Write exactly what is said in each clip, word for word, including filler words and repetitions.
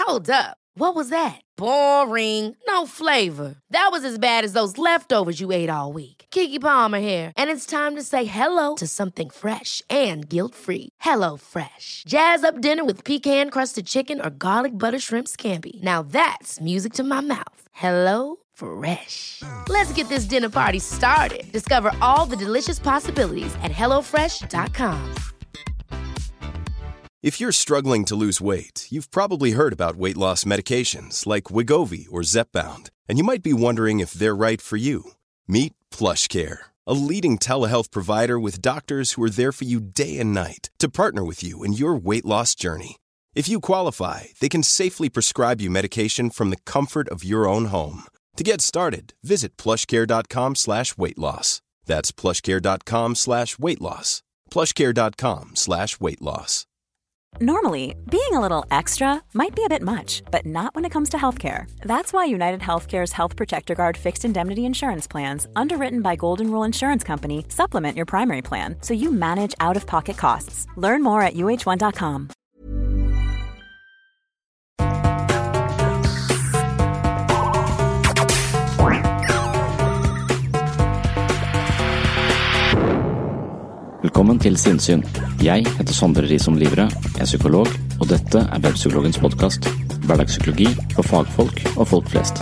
Hold up. What was that? Boring. No flavor. That was as bad as those leftovers you ate all week. Keke Palmer here, and it's time to say hello to something fresh and guilt-free. Hello Fresh. Jazz up dinner with pecan-crusted chicken or garlic butter shrimp scampi. Now that's music to my mouth. Hello Fresh. Let's get this dinner party started. Discover all the delicious possibilities at hello fresh dot com. If you're struggling to lose weight, you've probably heard about weight loss medications like Wegovy or Zepbound, and you might be wondering if they're right for you. Meet PlushCare, a leading telehealth provider with doctors who are there for you day and night to partner with you in your weight loss journey. If you qualify, they can safely prescribe you medication from the comfort of your own home. To get started, visit plushcare.com slash weight loss. That's plushcare.com slash weight loss. plushcare.com slash weight loss. Normally, being a little extra might be a bit much, but not when it comes to healthcare. That's why United Healthcare's Health Protector Guard fixed indemnity insurance plans, underwritten by Golden Rule Insurance Company, supplement your primary plan so you manage out-of-pocket costs. Learn more at U H one dot com. Velkommen til Sinnsyn. Jeg heter Sondre Risom Livre, jeg er psykolog, og dette er Webpsykologens podcast. Hverdagspsykologi for fagfolk og folk flest.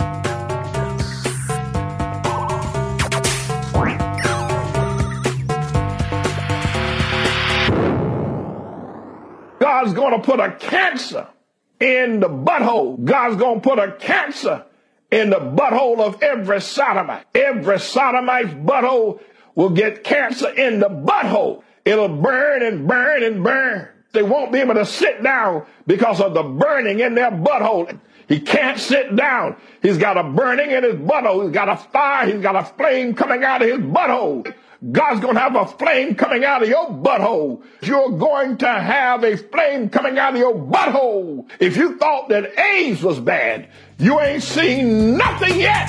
God's going to put a cancer in the butthole. God's going to put a cancer in the butthole of every sodomite. Every sodomite's butthole will get cancer in the butthole. It'll burn and burn and burn. They won't be able to sit down because of the burning in their butthole. He can't sit down. He's got a burning in his butthole. He's got a fire. He's got a flame coming out of his butthole. God's going to have a flame coming out of your butthole. You're going to have a flame coming out of your butthole. If you thought that AIDS was bad, you ain't seen nothing yet.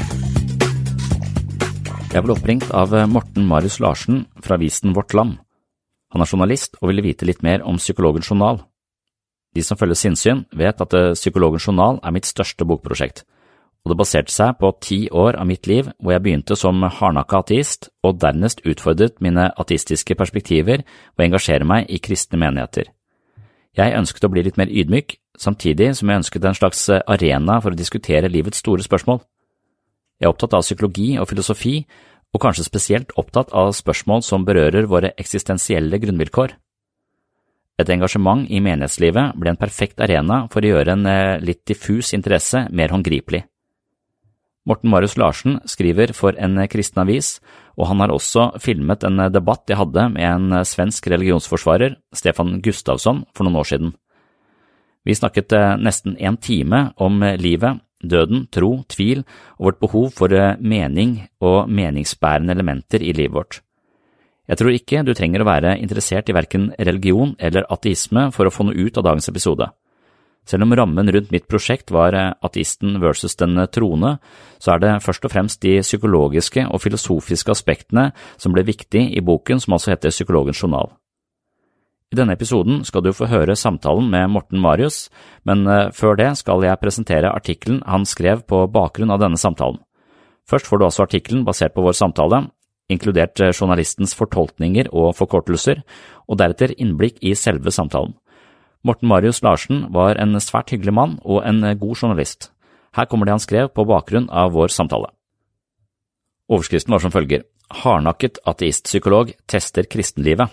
Jeg ble oppringt av Morten Marius Larsen fra avisen Vårt Land. Han er journalist og ville vite litt mer om Psykologens journal. De som følger Sinnsyn vet at Psykologens journal er mitt største bokprosjekt, og det baserte seg på ti år av mitt liv hvor jeg begynte som hardnakka ateist og dernest utfordret mine ateistiske perspektiver og engasjere meg i kristne menigheter. Jeg ønsket å bli litt mer ydmyk, samtidig som jeg ønsket en slags arena for å diskutere livets store spørsmål. Jeg er opptatt av psykologi og filosofi, og kanskje spesielt opptatt av spørsmål som berører våre eksistensielle grunnvilkår. Et engasjement i menighetslivet ble en perfekt arena for å gjøre en litt diffus interesse mer håndgripelig. Morten Marius Larsen skriver for en kristen avis, og han har også filmet en debatt jeg hadde med en svensk religionsforsvarer, Stefan Gustafsson, for noen år siden. Vi snakket nesten en time om livet, døden, tro, tvil og vårt behov for mening og meningsbærende elementer i livet vårt. Jeg tror ikke du trenger å være interessert i hverken religion eller ateisme for å få noe ut av dagens episode. Selv om rammen rundt mitt prosjekt var ateisten versus den troende, så er det først og fremst de psykologiske og filosofiske aspektene som ble viktig i boken som altså heter Psykologens journal. I denne episoden skal du få høre samtalen med Morten Marius, men før det skal jeg presentere artikkelen han skrev på bakgrunn av denne samtalen. Først får du altså artikkelen basert på vår samtale, inkludert journalistens fortolkninger og forkortelser, og deretter innblikk i selve samtalen. Morten Marius Larsen var en svært hyggelig mann og en god journalist. Her kommer det han skrev på bakgrunn av vår samtale. Overskriften var som følger: Hardnakket ateistpsykolog tester kristenlivet.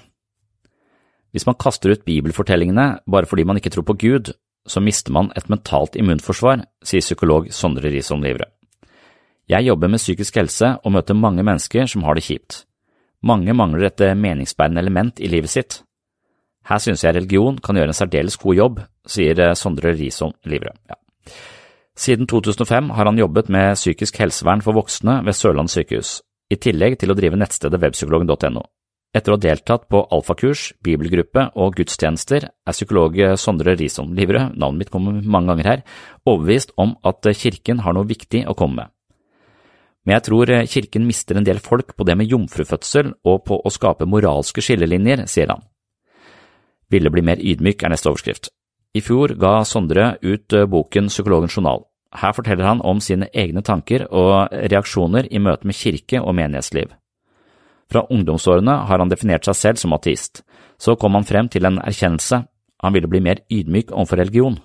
Hvis man kaster ut bibelfortellingene bare fordi man ikke tror på Gud, så mister man et mentalt immunforsvar, sier psykolog Sondre Risom Livre. Jeg jobber med psykisk helse og møter mange mennesker som har det kjipt. Mange mangler et meningsbærende element i livet sitt. Her synes jeg religion kan gjøre en særdeles god jobb, sier Sondre Risom Livre. Ja. Siden to tusen og fem har han jobbet med psykisk helsevern for voksne ved Sørlandet sykehus, i tillegg til å drive nettstedet webpsykologen punktum no. Etter å ha deltatt på alfakurs, bibelgruppe og gudstjenester er psykolog Sondre Risom Livre, navnet mitt kommer mange ganger her, overbevist om at kirken har noe viktig å komme med. Men jeg tror kirken mister en del folk på det med jomfrufødsel og på å skape moralske skillelinjer, sier han. Ville bli mer ydmyk er neste overskrift. I fjor ga Sondre ut boken Psykologens journal. Her forteller han om sine egne tanker og reaksjoner i møte med kirke og menighetsliv. Fra ungdomsårene har han definert seg selv som ateist. Så kom han frem til en erkjennelse. Han ville bli mer ydmyk overfor religion.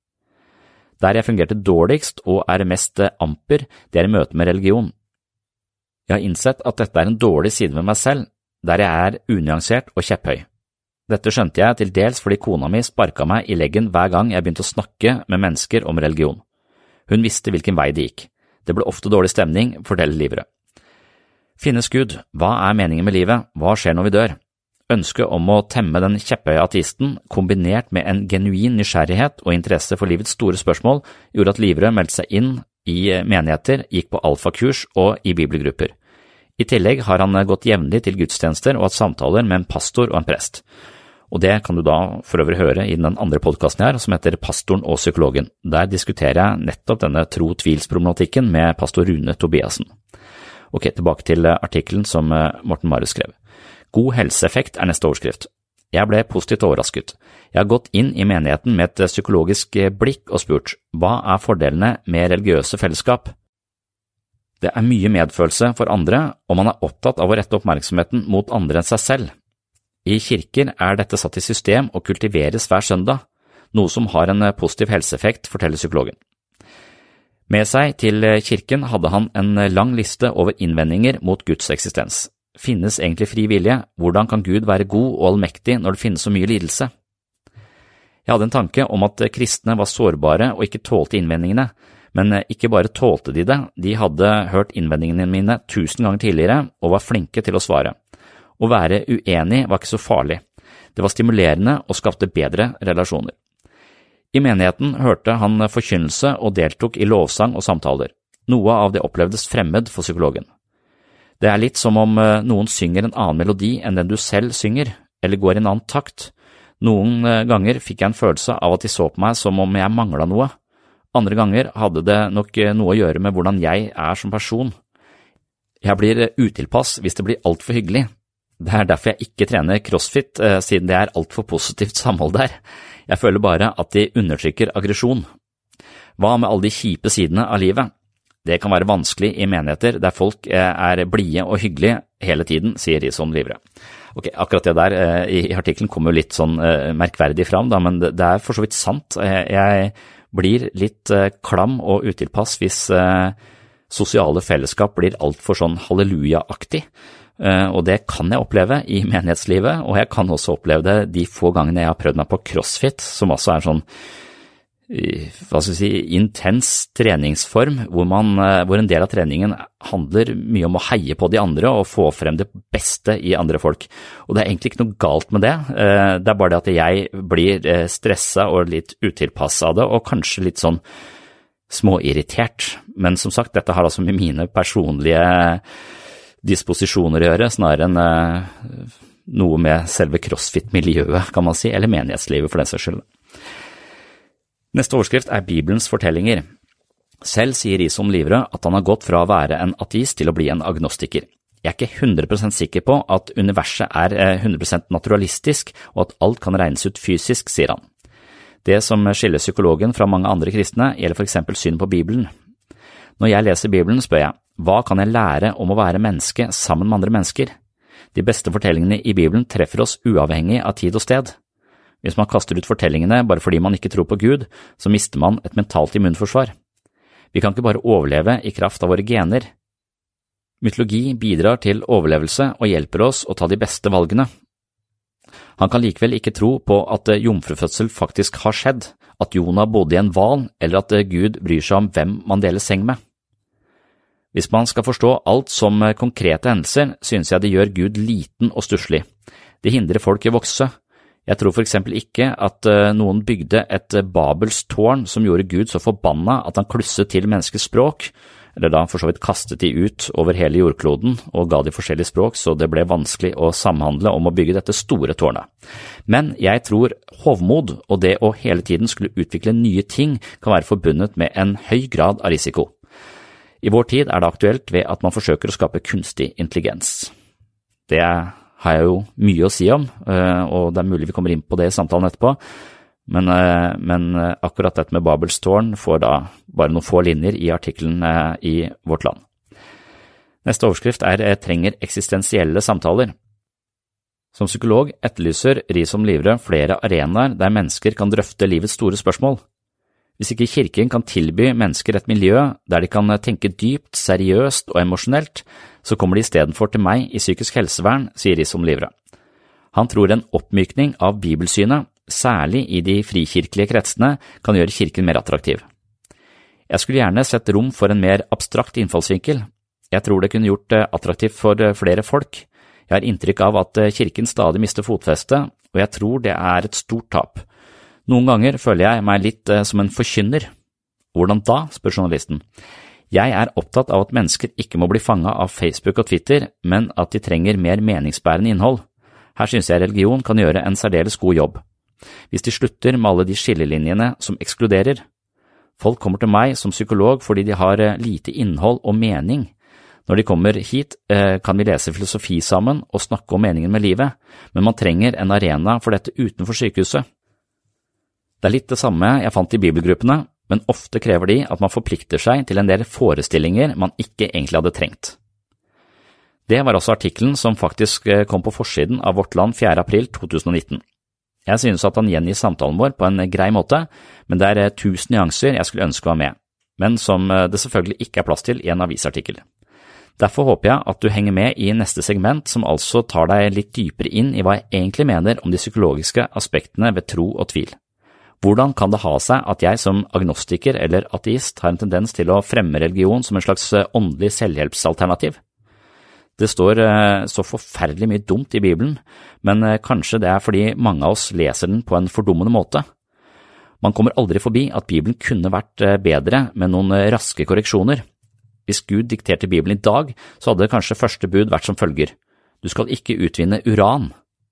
Der jeg fungerte dårligst og er mest amper, det er i møte med religion. Jeg har innsett at dette er en dårlig side ved meg selv, der jeg er unyansert og kjepphøy. Dette skjønte jeg til dels fordi kona mi sparket meg i leggen hver gang jeg begynte å snakke med mennesker om religion. Hun visste hvilken vei det gikk. Det ble ofte dårlig stemning, forteller Livrød. Finnes Gud? Hva er meningen med livet? Hva skjer når vi dør? Ønsket om å temme den kjepphøye ateisten, kombinert med en genuin nysgjerrighet og interesse for livets store spørsmål, gjorde at Livrød meldte seg inn i menigheter, gikk på alfakurs og i bibelgrupper. I tillegg har han gått jevnlig til gudstjenester og hatt samtaler med en pastor og en prest. Og det kan du da for øvrig høre i den andre podcasten her, som heter Pastoren og psykologen. Der diskuterer jeg nettopp denne tro-tvils-problematikken med pastor Rune Tobiasen. Ok, tilbake til artikkelen som Morten Marius skrev. God helseeffekt er neste overskrift. Jeg ble positivt overrasket. Jeg har gått inn i menigheten med et psykologisk blikk og spurt, hva er fordelene med religiøse fellesskap? Det er mye medfølelse for andre, og man er opptatt av å rette oppmerksomheten mot andre enn seg selv. I kirker er dette satt i system og kultiveres hver søndag, noe som har en positiv helseeffekt, forteller psykologen. Med seg til kirken hadde han en lang liste over innvendinger mot Guds eksistens. Finnes egentlig fri vilje? Hvordan kan Gud være god og allmektig når det finnes så mye lidelse? Jeg hadde en tanke om at kristne var sårbare og ikke tålte innvendingene, men ikke bare tålte de det, de hadde hørt innvendingene mine tusen ganger tidligere og var flinke til å svare. Å være uenig var ikke så farlig. Det var stimulerende og skapte bedre relasjoner. I menigheten hørte han forkynnelse og deltok i lovsang og samtaler. Noe av det opplevdes fremmed for psykologen. Det er litt som om noen synger en annen melodi enn den du selv synger, eller går i en annen takt. Noen ganger fikk jeg en følelse av at de så på meg som om jeg manglet noe. Andre ganger hadde det nok noe å gjøre med hvordan jeg er som person. Jeg blir utilpass hvis det blir alt for hyggelig. Det er derfor jeg ikke trener crossfit, siden det er alt for positivt samhold der. Jeg føler bare at de undertrykker aggresjon. Hva med alle de kjipe sidene av livet? Det kan være vanskelig i menigheter der folk er blide og hyggelige hele tiden, sier Rison Livrød. Ok, akkurat det der i artikkelen kommer jo litt sånn merkverdig fram, da, men det er for så vidt sant. Jeg blir litt klam og utilpass hvis sosiale fellesskap blir alt for sånn halleluja-aktig. Og det kan jeg oppleve i menighetslivet, og jeg kan også oppleve det de få gangene jeg har prøvd meg på crossfit, som også er sånn hva skal jeg si, intens treningsform, hvor, man, hvor en del av treningen handler mye om å heie på de andre og få frem det beste i andre folk. Og det er egentlig ikke noe galt med det, det er bare det at jeg blir stresset og litt utilpasset av det, og kanskje litt sånn småirritert. Men som sagt, dette har altså med mine personlige disposisjoner å gjøre, snarere enn noe med selve crossfit-miljøet, kan man si, eller menighetslivet for den saks skyld. Neste overskrift er Bibelens fortellinger. Selv sier Rison Livrød at han har gått fra å være en ateist til å bli en agnostiker. Jeg er ikke hundre prosent sikker på at universet er hundre prosent naturalistisk og at alt kan regnes ut fysisk, sier han. Det som skiller psykologen fra mange andre kristne gjelder for eksempel syn på Bibelen. Når jeg leser Bibelen spør jeg, hva kan jeg lære om å være menneske sammen med andre mennesker? De beste fortellingene i Bibelen treffer oss uavhengig av tid og sted. Hvis man kaster ut fortellingene bare fordi man ikke tror på Gud, så mister man et mentalt immunforsvar. Vi kan ikke bare overleve i kraft av våre gener. Mytologi bidrar til overlevelse og hjelper oss å ta de beste valgene. Han kan likevel ikke tro på at jomfrufødsel faktisk har skjedd, at Jonah bodde i en hval, eller at Gud bryr seg om hvem man deler seng med. Hvis man skal forstå alt som konkrete hendelser, synes jeg det gjør Gud liten og stusslig. Det hindrer folk i å vokse. Jeg tror for eksempel ikke at noen bygde et Babels tårn som gjorde Gud så forbanna at han klusset til menneskets språk, eller da for så vidt kastet de ut over hele jordkloden og ga de forskjellige språk, så det ble vanskelig å samhandle om å bygge dette store tårnet. Men jeg tror hovmod og det å hele tiden skulle utvikle nye ting kan være forbundet med en høy grad av risiko. I vår tid er det aktuelt ved at man forsøker å skape kunstig intelligens. Det har jeg jo mye å si om, og det er mulig vi kommer inn på det i samtalen etterpå, Men, men akkurat dette med Babels tårn får da bare noen få linjer i artikkelen i Vårt Land. Neste overskrift er «Trenger eksistensielle samtaler». Som psykolog etterlyser Risom Livre flere arenaer der mennesker kan drøfte livets store spørsmål. Hvis ikke kirken kan tilby mennesker et miljø der de kan tenke dypt, seriøst og emosjonelt, så kommer de i stedet for til meg i psykisk helsevern, sier Risom Livre. Han tror en oppmykning av bibelsynet, særlig i de frikirkelige kretsene, kan gjøre kirken mer attraktiv. Jeg skulle gjerne sett rom for en mer abstrakt innfallsvinkel. Jeg tror det kunne gjort det attraktivt for flere folk. Jeg har inntrykk av at kirken stadig mister fotfeste, og jeg tror det er et stort tap. Noen ganger føler jeg meg litt som en forkynner. Hvordan da, spør journalisten. Jeg er opptatt av at mennesker ikke må bli fanget av Facebook og Twitter, men at de trenger mer meningsbærende innhold. Her synes jeg religion kan gjøre en særdeles god jobb. Hvis de slutter med alle de skillelinjene som ekskluderer. Folk kommer til meg som psykolog fordi de har lite innhold og mening. Når de kommer hit, kan vi lese filosofi sammen og snakke om meningen med livet, men man trenger en arena for dette utenfor sykehuset. Det er litt det samme jeg fant i bibelgruppene, men ofte krever de at man forplikter seg til en del forestillinger man ikke egentlig hadde trengt. Det var også artikkelen som faktisk kom på forsiden av Vårt Land fjerde april to tusen og nitten. Jeg synes at han gjengir samtalen vår på en grei måte, men det er tusen nyanser jeg skulle ønske var med, men som det selvfølgelig ikke er plass til i en avisartikkel. Derfor håper jeg at du henger med i neste segment, som altså tar deg litt dypere inn i hva jeg egentlig mener om de psykologiske aspektene ved tro og tvil. Hvordan kan det ha seg at jeg som agnostiker eller ateist har en tendens til å fremme religion som en slags åndelig selvhjelpsalternativ? Det står så forferdelig mye dumt i Bibelen, men kanskje det er fordi mange av oss leser den på en fordummende måte. Man kommer aldri forbi at Bibelen kunne vært bedre med noen raske korreksjoner. Hvis Gud dikterte Bibelen i dag, så hadde kanskje første bud vært som følger: Du skal ikke utvinne uran.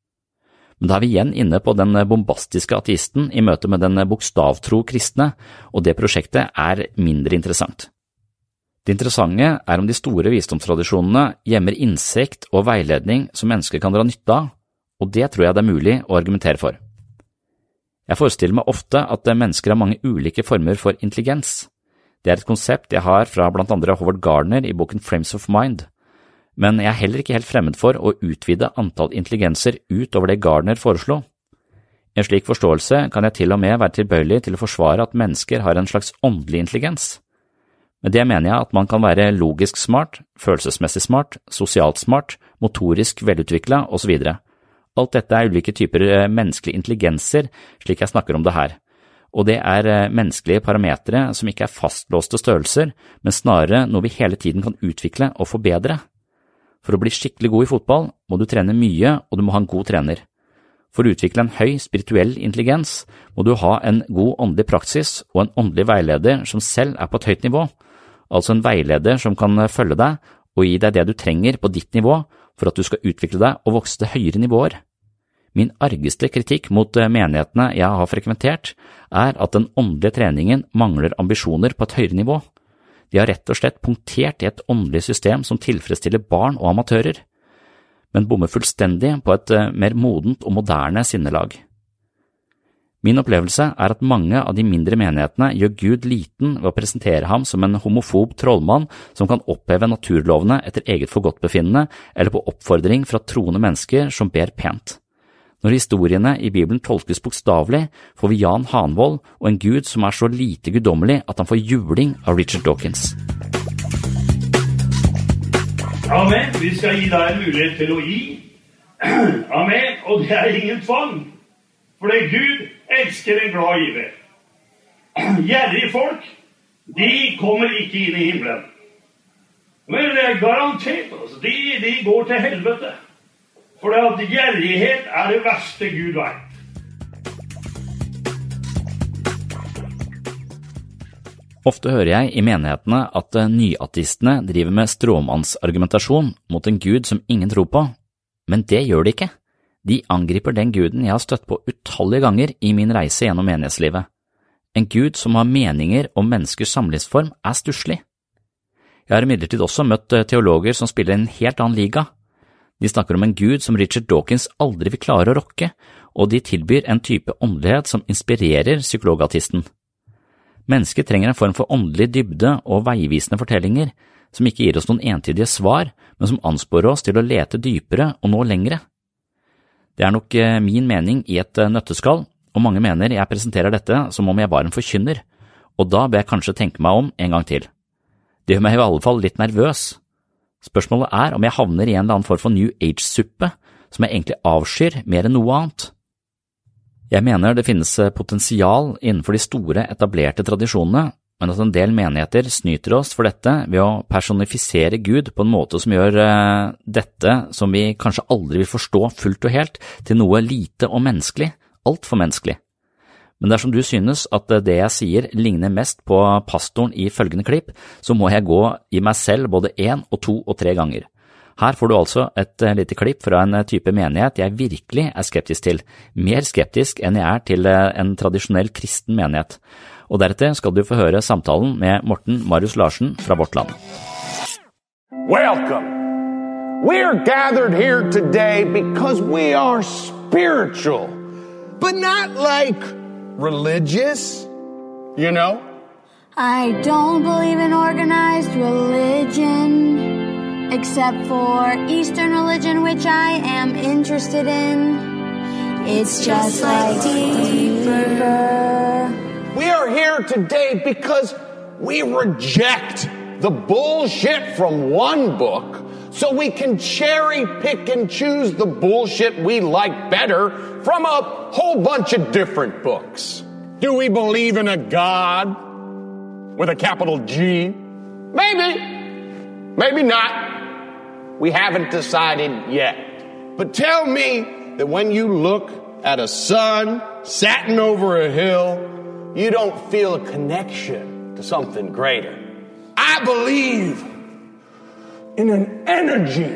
Men da er vi igjen inne på den bombastiske ateisten i møte med den bokstavtro kristne, og det prosjektet er mindre interessant. Det interessante er om de store visdomstradisjonene gjemmer innsikt og veiledning som mennesker kan dra nytte av, og det tror jeg det er mulig å argumentere for. Jeg forestiller meg ofte at mennesker har mange ulike former for intelligens. Det er et konsept jeg har fra blant andre Howard Gardner i boken Frames of Mind, men jeg er heller ikke helt fremmed for å utvide antall intelligenser utover det Gardner foreslo. I en slik forståelse kan jeg til og med være tilbøyelig til å forsvare at mennesker har en slags åndelig intelligens. Med det mener jeg at man kan være logisk smart, følelsesmessig smart, sosialt smart, motorisk velutviklet og så videre. Alt dette er ulike typer menneskelige intelligenser, slik jeg snakker om det her. Og det er menneskelige parametere som ikke er fastlåste størrelser, men snarere noe vi hele tiden kan utvikle og forbedre. For å bli skikkelig god i fotball må du trene mye, og du må ha en god trener. For å utvikle en høy spirituell intelligens må du ha en god åndelig praksis og en åndelig veileder som selv er på et høyt nivå, altså en veileder som kan følge deg og gi deg det du trenger på ditt nivå for at du skal utvikle deg og vokse til høyere nivåer. Min argeste kritikk mot menighetene jeg har frekventert er at den åndelige treningen mangler ambisjoner på et høyere nivå. De har rett og slett punktert i et åndelig system som tilfredsstiller barn og amatører, men bommer fullstendig på et mer modent og moderne sinnelag. Min opplevelse er at mange av de mindre menighetene gjør Gud liten ved å presentere ham som en homofob trollmann som kan oppheve naturlovene etter eget forgodtbefinnende eller på oppfordring fra troende mennesker som ber pent. Når historiene i Bibelen tolkes bokstavelig, får vi Jan Hanvold og en Gud som er så lite guddommelig at han får juling av Richard Dawkins. Amen. Vi skal gi deg en mulighet til å gi. Amen. Og det er ingen tvang. For det Gud elsker en glad giver. Gjerrige folk, de kommer ikke inn i himmelen. Men det er garantert, altså. De, de går til helvete. For det at gjerrighet er det verste Gud vet. Ofte hører jeg i menighetene at nyateistene driver med stråmannsargumentasjon mot en Gud som ingen tror på, men det gjør de ikke. De angriper den guden jeg har støtt på utallige ganger i min reise gjennom menighetslivet. En Gud som har meninger om menneskers samlivsform er stusslig. Jeg har imidlertid også møtt teologer som spiller en helt annen liga. De snakker om en gud som Richard Dawkins aldri vil klare å rokke, og de tilbyr en type åndelighet som inspirerer psykologautisten. Mennesket trenger en form for åndelig dybde og veivisende fortellinger, som ikke gir oss noen entydige svar, men som ansporer oss til å lete dypere og nå lengre. Det er nok min mening i et nøtteskall, og mange mener jeg presenterer dette som om jeg var en forkynner, og da bør jeg kanskje tenke meg om en gang til. Det gjør meg i alle fall litt nervøs. Spørsmålet er om jeg havner i en eller annen form for New Age-suppe, som jeg egentlig avskyr mer enn noe annet. Jeg mener det finnes potensial innenfor de store, etablerte tradisjonene, men at en del menigheter snyter oss for dette ved å personifisere Gud på en måte som gjør uh, dette, som vi kanskje aldri vil forstå fullt og helt, til noe lite og menneskelig, alt for menneskelig. Men dersom du synes at det jeg sier ligner mest på pastoren i følgende klipp, så må jeg gå i meg selv både en og to og tre ganger. Her får du altså et lite klipp fra en type menighet jeg virkelig er skeptisk til, mer skeptisk enn jeg er til en tradisjonell kristen menighet. Og deretter skal du få høre samtalen med Morten Marius Larsen fra Vårt Land. Welcome. We're gathered here today because we are spiritual, but not like religious, you know? I don't believe in organized religion, except for Eastern religion, which I am interested in. It's just like deeper. We are here today because we reject the bullshit from one book so we can cherry pick and choose the bullshit we like better from a whole bunch of different books. Do we believe in a God with a capital G? Maybe. Maybe not. We haven't decided yet. But tell me that when you look at a sun setting over a hill, you don't feel a connection to something greater. I believe in an energy,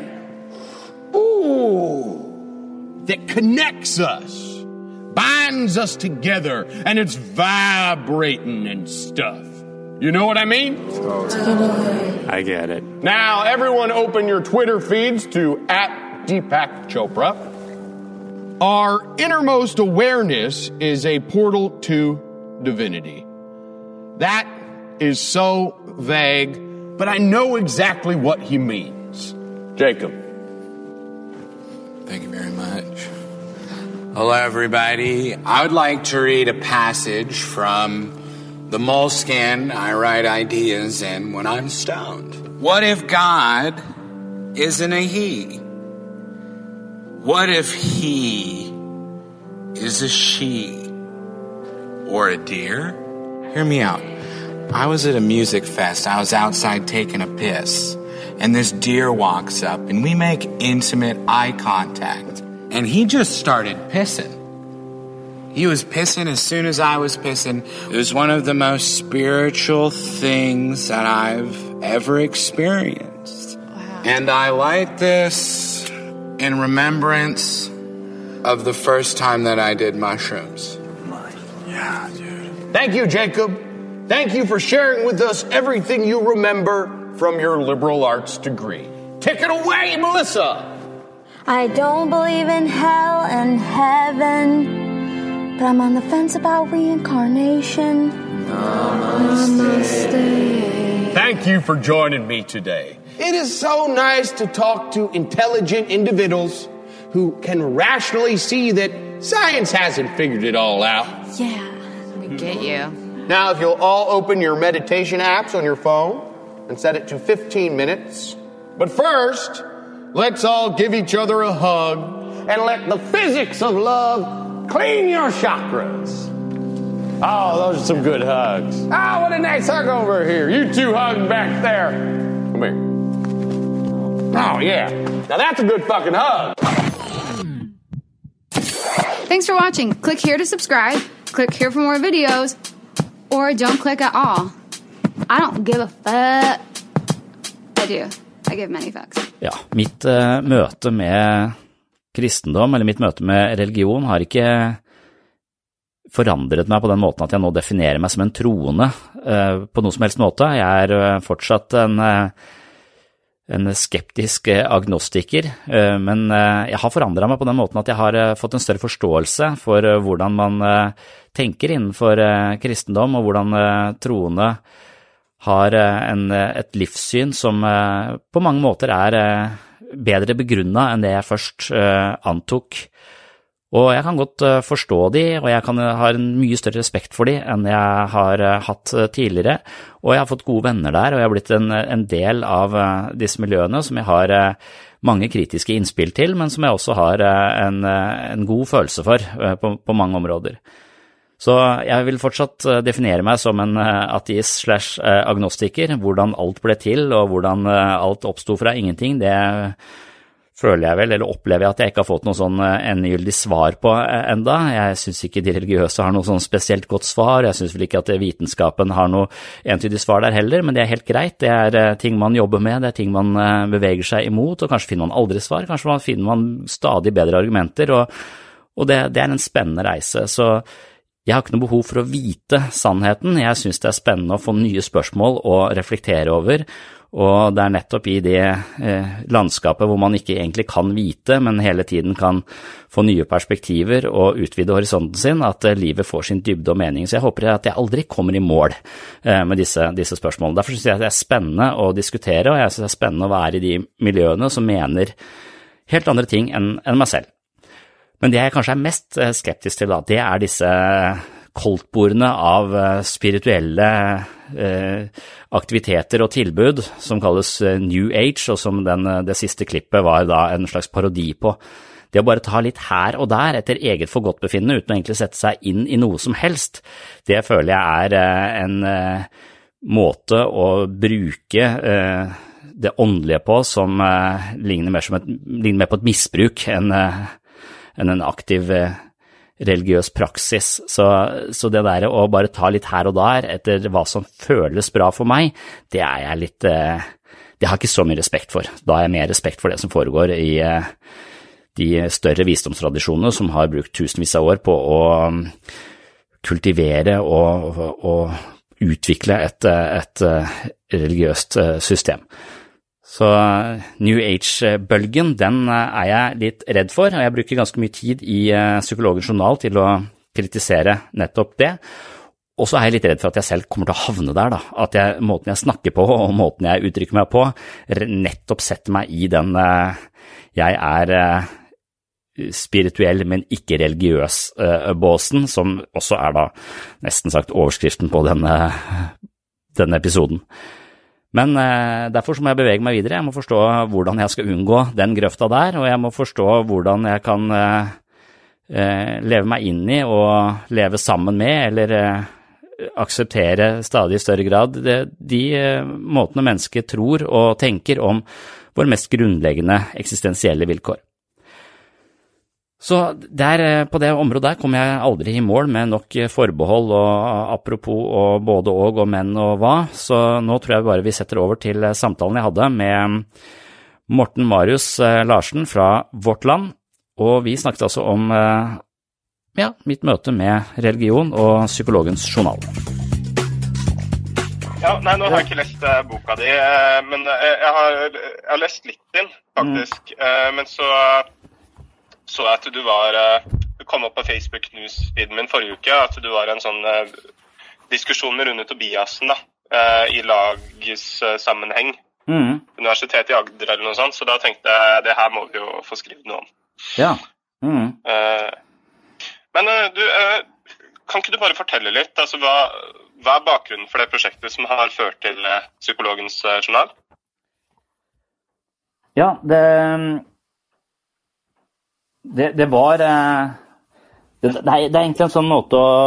ooh, that connects us, binds us together, and it's vibrating and stuff. You know what I mean? Totally. I get it. Now, everyone open your Twitter feeds to at Deepak Chopra. Our innermost awareness is a portal to divinity. That is so vague, but I know exactly what he means. Jacob. Thank you very much. Hello, everybody. I would like to read a passage from the Moleskine I write ideas in when I'm stoned. What if God isn't a he? What if he is a she or a deer? Hear me out. I was at a music fest. I was outside taking a piss, and this deer walks up, and we make intimate eye contact, and he just started pissing. He was pissing as soon as I was pissing. It was one of the most spiritual things that I've ever experienced. Wow. And I light this in remembrance of the first time that I did mushrooms. Yeah, dude. Thank you, Jacob. Thank you for sharing with us everything you remember from your liberal arts degree. Take it away, Melissa. I don't believe in hell and heaven, but I'm on the fence about reincarnation. Namaste. Thank you for joining me today. It is so nice to talk to intelligent individuals who can rationally see that science hasn't figured it all out. Yeah, we get you. Now, if you'll all open your meditation apps on your phone and set it to fifteen minutes. But first, let's all give each other a hug and let the physics of love clean your chakras. Oh, those are some good hugs. Oh, what a nice hug over here. You two hug back there. Come here. Oh, yeah. Now that's a good fucking hug. Thanks for watching. Click here to subscribe. Click here for more videos. Or don't click at all. I don't give a fuck. I do. I give many fucks. Ja, mitt uh, møte med kristendom, eller mitt møte med religion, har ikke forandret meg på den måten at jeg nå definerer meg som en troende uh, på noe som helst måte. Jeg er uh, fortsatt en, uh, en skeptisk agnostiker, men jeg har forandret meg på den måten at jeg har fått en større forståelse for hvordan man tenker innenfor kristendom, og hvordan troende har en, et livssyn som på mange måter er bedre begrunnet enn det jeg først antok. Og jeg kan godt forstå de, og jeg kan ha en mye større respekt for de enn jeg har hatt tidligere, og jeg har fått gode venner der, og jeg har blitt en, en del av disse miljøene som jeg har mange kritiske innspill til, men som jeg også har en, en god følelse for på, på mange områder. Så jeg vil fortsatt definere meg som en ateist slash agnostiker. Hvordan alt ble til og hvordan alt oppstod fra ingenting, det føler jeg vel, eller opplever jeg at jeg ikke har fått noe sånn endegyldig svar på enda. Jeg synes ikke de religiøse har noe sånn spesielt godt svar, jeg synes vel ikke at vitenskapen har noe entydig svar der heller, men det er helt greit, det er ting man jobber med, det er ting man beveger seg imot, og kanskje finner man aldri svar, kanskje man finner man stadig bedre argumenter, og, og det, det er en spennende reise, så jeg har ikke noe behov for å vite sannheten, jeg synes det er spennende å få nye spørsmål og reflektere over, og det er nettopp i det eh, landskapet hvor man ikke egentlig kan vite, men hele tiden kan få nye perspektiver og utvide horisonten sin, at eh, livet får sin dybde og mening. Så jeg håper at jeg aldri kommer i mål eh, med disse, disse spørsmålene. Derfor synes jeg det er spennende å diskutere, og jeg synes det er spennende å være i de miljøene som mener helt andre ting enn, enn meg selv. Men det jeg kanskje er mest skeptisk til da, det er disse koldtbordene av spirituelle eh, aktiviteter og tilbud som kalles New Age, og som den, det siste klippet var da en slags parodi på. Det å bare ta litt her og der etter eget forgodtbefinnende uten å egentlig sette seg inn i noe som helst, det føler jeg er eh, en eh, måte å bruke eh, det åndelige på som eh, ligner, mer som et, ligner mer på et misbruk enn eh, enn en aktiv eh, religiøs praksis. Så, så det der å bare ta litt her og der etter hva som føles bra for meg, det er jeg litt, eh, det har jeg ikke så mye respekt for. Da har jeg mer respekt for det som foregår i eh, de større visdomstradisjonene som har brukt tusenvis av år på å um, kultivere og, og, og utvikle et, et, et religiøst system. Så New Age-bølgen, den er jeg litt redd for, og jeg bruker ganske mye tid i Psykologens Journal til å kritisere nettopp det. Og så er jeg litt redd for at jeg selv kommer til å havne der, da. At jeg, måten jeg snakker på og måten jeg uttrykker meg på, nettopp setter meg i den jeg er spirituell, men ikke religiøs båsen, som også er da nesten sagt overskriften på denne, denne episoden. Men eh, derfor så må jeg bevege meg videre, jeg må forstå hvordan jeg skal unngå den grøfta der, og jeg må forstå hvordan jeg kan eh, leve meg inn i og leve sammen med, eller eh, akseptere stadig i større grad det, de eh, måtene mennesker tror og tenker om våre mest grunnleggende eksistensielle vilkår. Så der, på det området der kommer jeg aldri i mål med nok forbehold og apropos og både og og menn og hva, så nå tror jeg bare vi setter over til samtalen jeg hadde med Morten Marius Larsen fra Vårt Land, og vi snakket altså om ja, mitt møte med religion og Psykologens Journal. Ja, nei, nå har jeg ikke lest boka di, men jeg har, jeg har lest litt din, faktisk, mm. men så så at du var, du kom opp på Facebook-news-feeden min forrige uke, at du var en sånn uh, diskusjon med Rune Tobiasen da, uh, i lagssammenheng. Mm. Universitetet i Agder eller noe sånt, så da tenkte jeg, det her må vi jo få skrevet noe om. Ja. Mm. Uh, men uh, du, uh, kan ikke du bare fortelle litt, altså hva, hva er bakgrunnen for det prosjektet som har ført til uh, Psykologens uh, Journal? Ja, det... Det, det var eh, det, det, er, det er egentlig en sånn måte å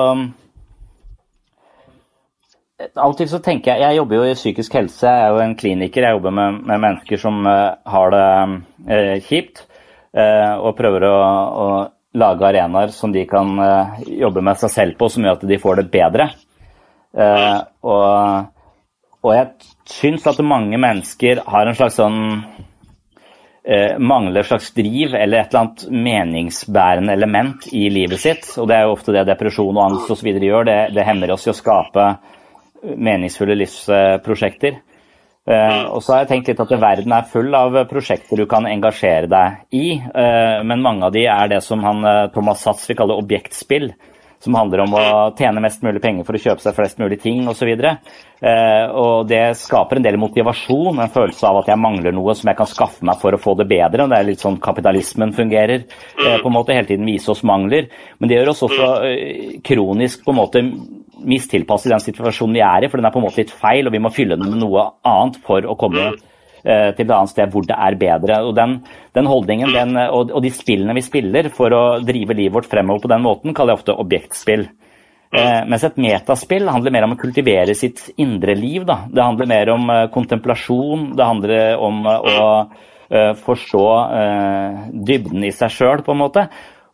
av og til så tenker jeg, jeg jobber jo i psykisk helse, jeg er jo en kliniker, jeg jobber med, med mennesker som uh, har det uh, kjipt uh, og prøver å, å lage arenaer som de kan uh, jobbe med seg selv på, som gjør at de får det bedre. Uh, og, og jeg synes at mange mennesker har en slags sånn Eh, mangler slags driv eller et eller annet meningsbærende element i livet sitt, og det er jo ofte det depresjon og angst og så videre gjør, det, det hemmer oss i å skape meningsfulle livsprosjekter. Uh, og så har jeg tenkt litt at verden er full av prosjekter du kan engasjere deg i, uh, men mange av de er det som han, uh, Thomas Satz vil kalle objektspill, som handler om å tjene mest mulig penger for å kjøpe seg flest mulig ting og så videre. Uh, og det skaper en del motivasjon, en følelse av at jeg mangler noe som jeg kan skaffe meg for å få det bedre. Det er litt sånn kapitalismen fungerer, uh, på en måte hele tiden vise oss mangler, men det gjør oss også uh, kronisk på en måte mistilpasset i den situasjonen vi er i, for den er på en måte litt feil, og vi må fylle den med noe annet for å komme eh, til et annet sted hvor det er bedre. Og den, den holdningen, den, og, og de spillene vi spiller for å drive livet vårt fremover på den måten, kaller jeg ofte objektspill. Eh, mens et metaspill handler mer om å kultivere sitt indre liv. Da. Det handler mer om eh, kontemplasjon, det handler om eh, å eh, forstå eh, dybden i seg selv, på en måte.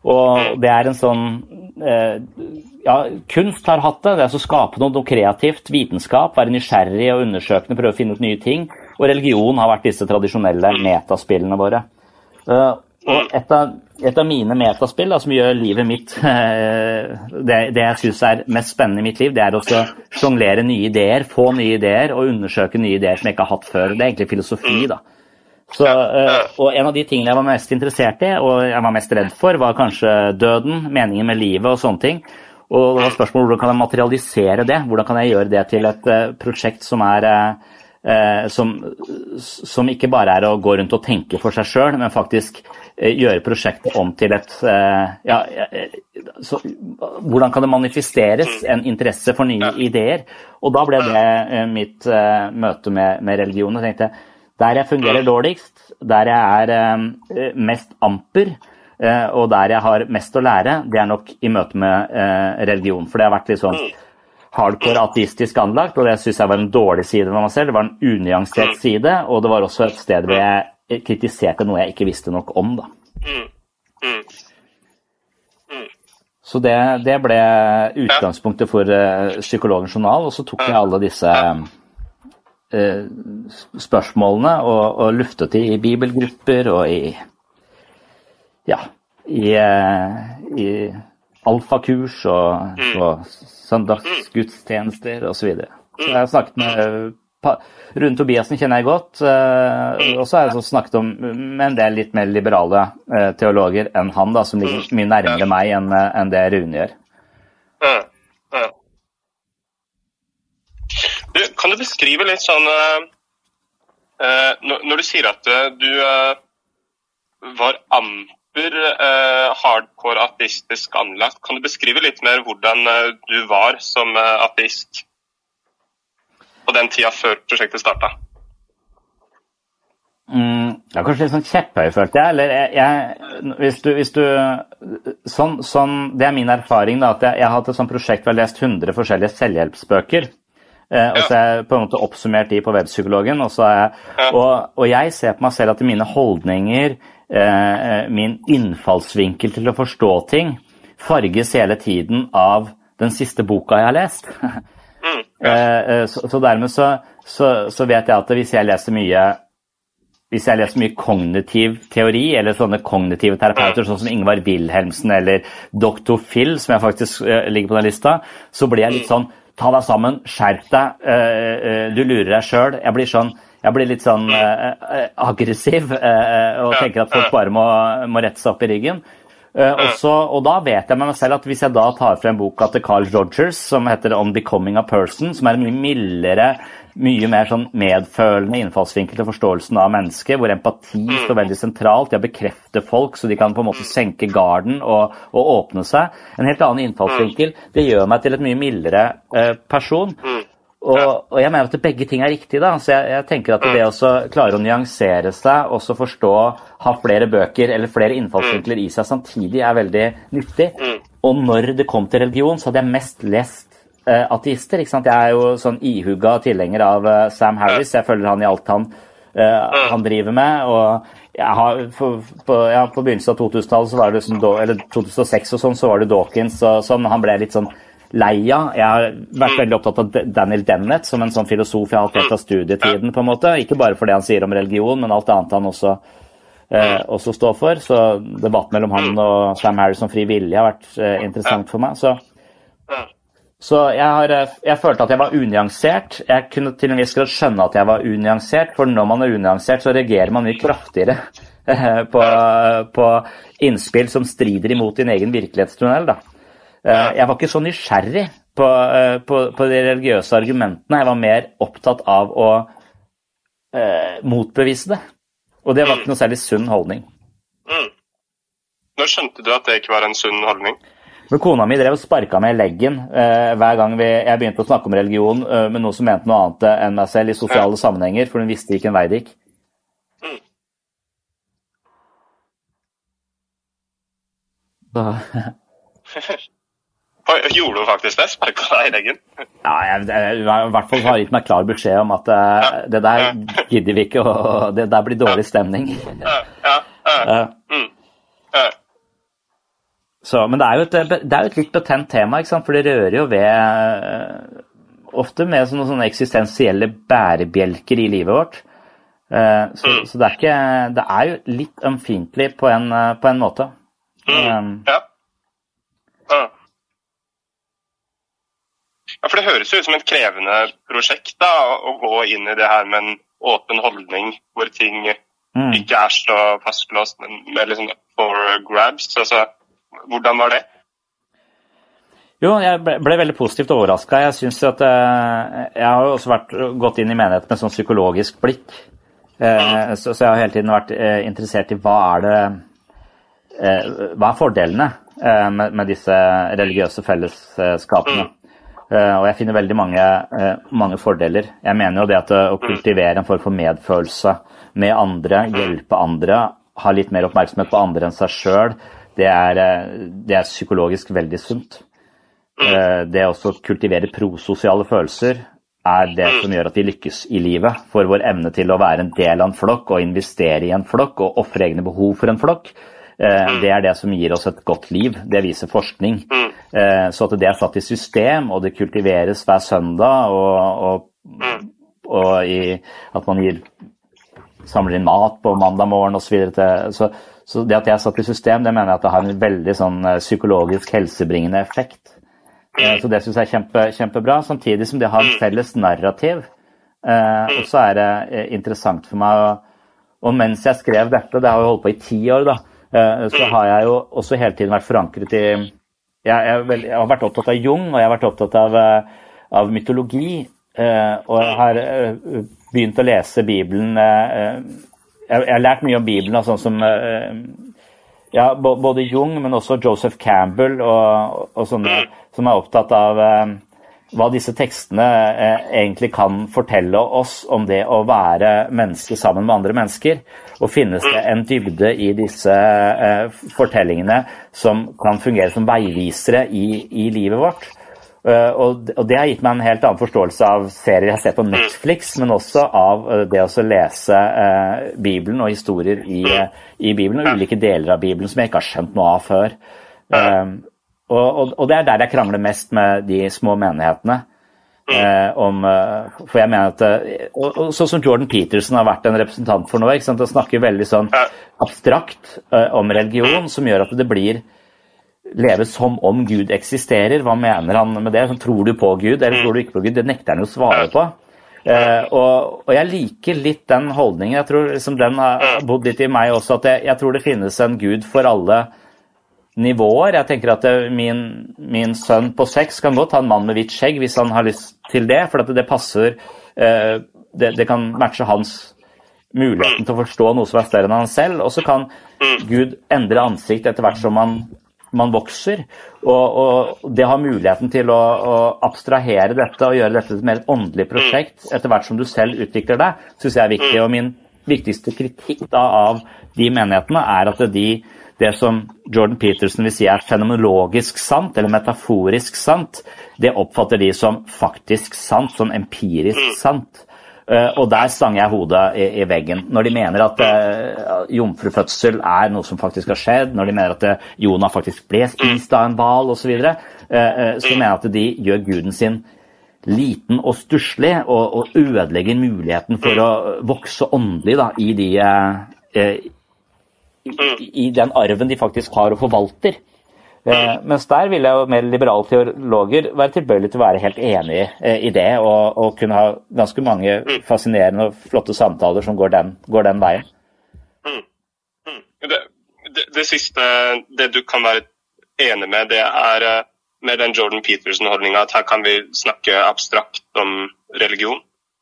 Og det er en sånn, eh, ja, kunst har hatt det, det er å skape noe, noe kreativt, vitenskap, være nysgjerrig og undersøkende, prøve å finne ut nye ting, og religion har vært disse tradisjonelle metaspillene våre. Uh, og et av, et av mine metaspill da, som gjør livet mitt, uh, det, det jeg synes er mest spennende i mitt liv, det er også å jonglere nye ideer, få nye ideer og undersøke nye ideer som jeg ikke har hatt før. Det er egentlig filosofi da. Så, uh, og en av de tingene jeg var mest interessert i, og jeg var mest redd for, var kanskje døden, meningen med livet og sånne ting. Og det var spørsmålet, hvordan kan jeg materialisere det? Hvordan kan jeg gjøre det til et uh, prosjekt som er, uh, som, som ikke bare er å gå rundt og tenke for seg selv, men faktisk uh, gjøre prosjektet om til et, uh, ja, uh, så, hvordan kan det manifesteres en interesse for nye ideer? Og da ble det uh, mitt uh, møte med, med religion. Jeg tenkte, der jeg fungerer dårligst, der jeg er eh, mest amper, eh, og der jeg har mest å lære, det er nok i møte med eh, religion. For det har vært litt sånn hardcore ateistisk anlagt, og det synes jeg var en dårlig side ved meg selv. Det var en unyansert side, og det var også et sted hvor jeg kritiserte noe jeg ikke visste nok om. Da. Så det, det ble utgangspunktet for eh, Psykologens journal, og så tok jeg alle disse spørsmålene og, og luftet de i bibelgrupper og i ja, i, i alfakurs og, og søndagsgudstjenester og så videre. Så jeg har snakket med Rune Tobiasen kjenner jeg godt, og så har jeg så snakket om med en del litt mer liberale teologer enn han da, som ligger mye nærmere meg enn, enn det Rune gjør. Du, kan du beskrive litt sånn, uh, når du sier at uh, du uh, var amper uh, hardcore ateistisk anlagt, kan du beskrive litt mer hvordan uh, du var som uh, ateist på den tida før prosjektet startet? Mm, det er kanskje litt sånn kjepphøy, følte jeg, eller jeg, jeg, hvis du, hvis du sånn, sånn, det er min erfaring da, at jeg, jeg har hatt et sånt prosjekt hvor jeg har lest hundre forskjellige selvhjelpsbøker, Eh, og så er jeg på en måte oppsummert de på webpsykologen, og, så er jeg, og, og jeg ser på meg selv at mine holdninger, eh, min innfallsvinkel til å forstå ting, farges hele tiden av den siste boka jeg har lest. eh, så, så dermed så, så, så vet jeg at hvis jeg leser mye, hvis jeg leser mye kognitiv teori, eller sånne kognitive terapeuter, sånn som Ingvar Wilhelmsen eller doktor Phil, som jeg faktisk eh, ligger på den lista, så blir jeg litt sånn, ta deg sammen, skjerp deg, uh, uh, du lurer deg selv. Jeg blir, sånn, jeg blir litt sånn uh, uh, aggressiv uh, og tenker at folk bare må, må rette seg opp i ryggen. Uh, også, og da vet jeg med meg selv at hvis jeg da tar frem boka til Carl Rogers, som heter On Becoming a Person, som er en mye mildere, mye mer sånn medfølende innfallsvinkel til forståelsen av mennesket, hvor empati står veldig sentralt, de bekrefter folk så de kan på en måte senke garden og, og åpne seg. En helt annen innfallsvinkel, det gjør meg til et mye mildere eh, person. Og, og jeg mener at begge ting er riktig da, så jeg, jeg tenker at det å klare å nyansere seg, også forstå, ha flere bøker eller flere innfallsvinkler i seg samtidig er veldig nyttig. Og når det kom til religion, så hadde jeg mest lest Uh, ateister, ikke sant? Jeg er jo sånn ihugga tilhenger av uh, Sam Harris, jeg følger han i alt han, uh, han driver med, og jeg har, for, på, ja, på begynnelsen av to tusen-tallet, så var det liksom, eller to tusen og seks og sånn, så var det Dawkins, og sånn, han ble litt sånn leia. Jeg har vært veldig opptatt av Daniel Dennett, som en sånn filosof jeg har hatt helt av studietiden, på en måte, ikke bare for det han sier om religion, men alt annet han også, uh, også står for, så debatten mellom han og Sam Harris om fri vilje har vært uh, interessant for meg, så Så jeg, har, jeg følte at jeg var unyansert. Jeg kunne til en viss grad skjønne at jeg var unyansert, for når man er unyansert så reagerer man mye kraftigere på, på innspill som strider imot din egen virkelighetstunnel. Da. Jeg var ikke så nysgjerrig på, på, på de religiøse argumentene. Jeg var mer opptatt av å eh, motbevise det. Og det var ikke noe særlig sunn holdning. Mm. Når skjønte du at det ikke var en sunn holdning? Men kona mi drev og sparket meg i leggen eh, hver gang vi, jeg begynte å snakke om religion eh, med noen som mente noe annet enn meg selv i sosiale ja. sammenhenger, for hun visste ikke en vei det gikk. Mm. Gjorde hun faktisk det? Sparket deg i leggen? Ja, jeg, jeg, jeg i hvert fall har gitt meg klar beskjed om at eh, ja. det der gidder vi ikke, og det der blir dårlig stemning. Ja, ja, ja. ja. Mm. ja. Så, men det er, jo et, det er jo et litt betent tema, ikke sant? For det rører jo ved, ofte med sånne, sånne eksistensielle bærebjelker i livet vårt. Så, mm. så det, er ikke, det er jo litt ømfintlig på en, på en måte. Mm. Ja. ja. Ja, for det høres jo ut som et krevende prosjekt da, å gå inn i det her med en åpen holdning, hvor ting mm. ikke er så fastlåst, men mer liksom for grabs, altså. Hvordan var det? Jo, jeg ble, ble veldig positivt overrasket. Jeg synes at eh, jeg har også vært, gått inn i menigheten med sånn psykologisk blikk. Eh, så, så jeg har hele tiden vært eh, interessert i hva er det, eh, hva er fordelene eh, med, med disse religiøse fellesskapene. Eh, og jeg finner veldig mange, eh, mange fordeler. Jeg mener jo det at å kultivere en form for medfølelse med andre, hjelpe andre, ha litt mer oppmerksomhet på andre enn seg selv, Det er, det er psykologisk veldig sunt. Det å kultivere prososiale følelser er det som gjør at vi lykkes i livet. For vår evne til å være en del av en flokk og investere i en flokk og offre egne behov for en flokk, det er det som gir oss et godt liv. Det viser forskning. Så at det er satt i system, og det kultiveres hver søndag, og, og, og i, at man gir, samler inn mat på mandag morgen og så videre til... Så, Så det at jeg er satt i system, det mener jeg at det har en veldig sånn psykologisk helsebringende effekt. Så det synes jeg er kjempe, kjempebra, samtidig som det har en felles narrativ. Og så er det interessant for meg, og mens jeg skrev dette, det har jeg holdt på i ti år da, så har jeg jo også hele tiden vært forankret i, jeg, jeg, vel, jeg har vært opptatt av Jung, og jeg har vært opptatt av, av mytologi, og jeg har begynt å lese Bibelen, Jeg har lært mye om Bibelen, sånn som ja, både Jung, men også Joseph Campbell, og, og sånne, som er opptatt av hva disse tekstene egentlig kan fortelle oss om det å være menneske sammen med andre mennesker. Og finnes det en dybde i disse fortellingene som kan fungere som veivisere i, i livet vårt. Og det har gitt meg en helt annen forståelse av serier jeg ser på Netflix, men også av det å lese Bibelen og historier i, i Bibelen, og ulike deler av Bibelen som jeg ikke har skjønt noe av før. Og, og det er der jeg krangler mest med de små menighetene. Om, for jeg mener at, og, og sånn som Jordan Peterson har vært en representant for nå, ikke sant? Han snakker veldig sånn abstrakt om religion, som gjør at det blir leve som om Gud eksisterer. Hva mener han med det? Tror du på Gud, eller tror du ikke på Gud? Det nekter han å svare på. Eh, og, og jeg liker litt den holdningen. Jeg tror liksom, den har bodd litt i meg også, at jeg, jeg tror det finnes en Gud for alle nivåer. Jeg tenker at det, min, min sønn på seks kan godt ha en mann med hvitt skjegg hvis han har lyst til det, for at det passer, eh, det, det kan matche hans muligheten til å forstå noe som er større enn han selv, og så kan Gud endre ansikt etter hvert som man man vokser, og, og det har muligheten til å, å abstrahere dette og gjøre dette til et mer åndelig prosjekt etter hvert som du selv utvikler deg, synes jeg er viktig. Og min viktigste kritikk da av de menighetene er at de, det som Jordan Peterson vil si er fenomenologisk sant, eller metaforisk sant, det oppfatter de som faktisk sant, som empirisk sant. Uh, og der stanger jeg hodet i, i veggen. Når de mener at uh, jomfrufødsel er noe som faktisk har skjedd, når de mener at uh, Jonah faktisk ble spist av en hval og så videre, uh, uh, så mener jeg at de gjør Guden sin liten og stusslig, og, og ødelegger muligheten for å vokse åndelig da, i, de, uh, uh, i, i den arven de faktisk har og forvalter. Eh, mens der vil jeg jo mer liberale teologer være tilbøyelig til å være helt enig eh, i det, og, og kunne ha ganske mange fascinerende og flotte samtaler som går den, går den veien. Mm. Mm. Det, det, det siste, det du kan være enig med, det er uh, med den Jordan Peterson-holdningen at her kan vi snakke abstrakt om religion.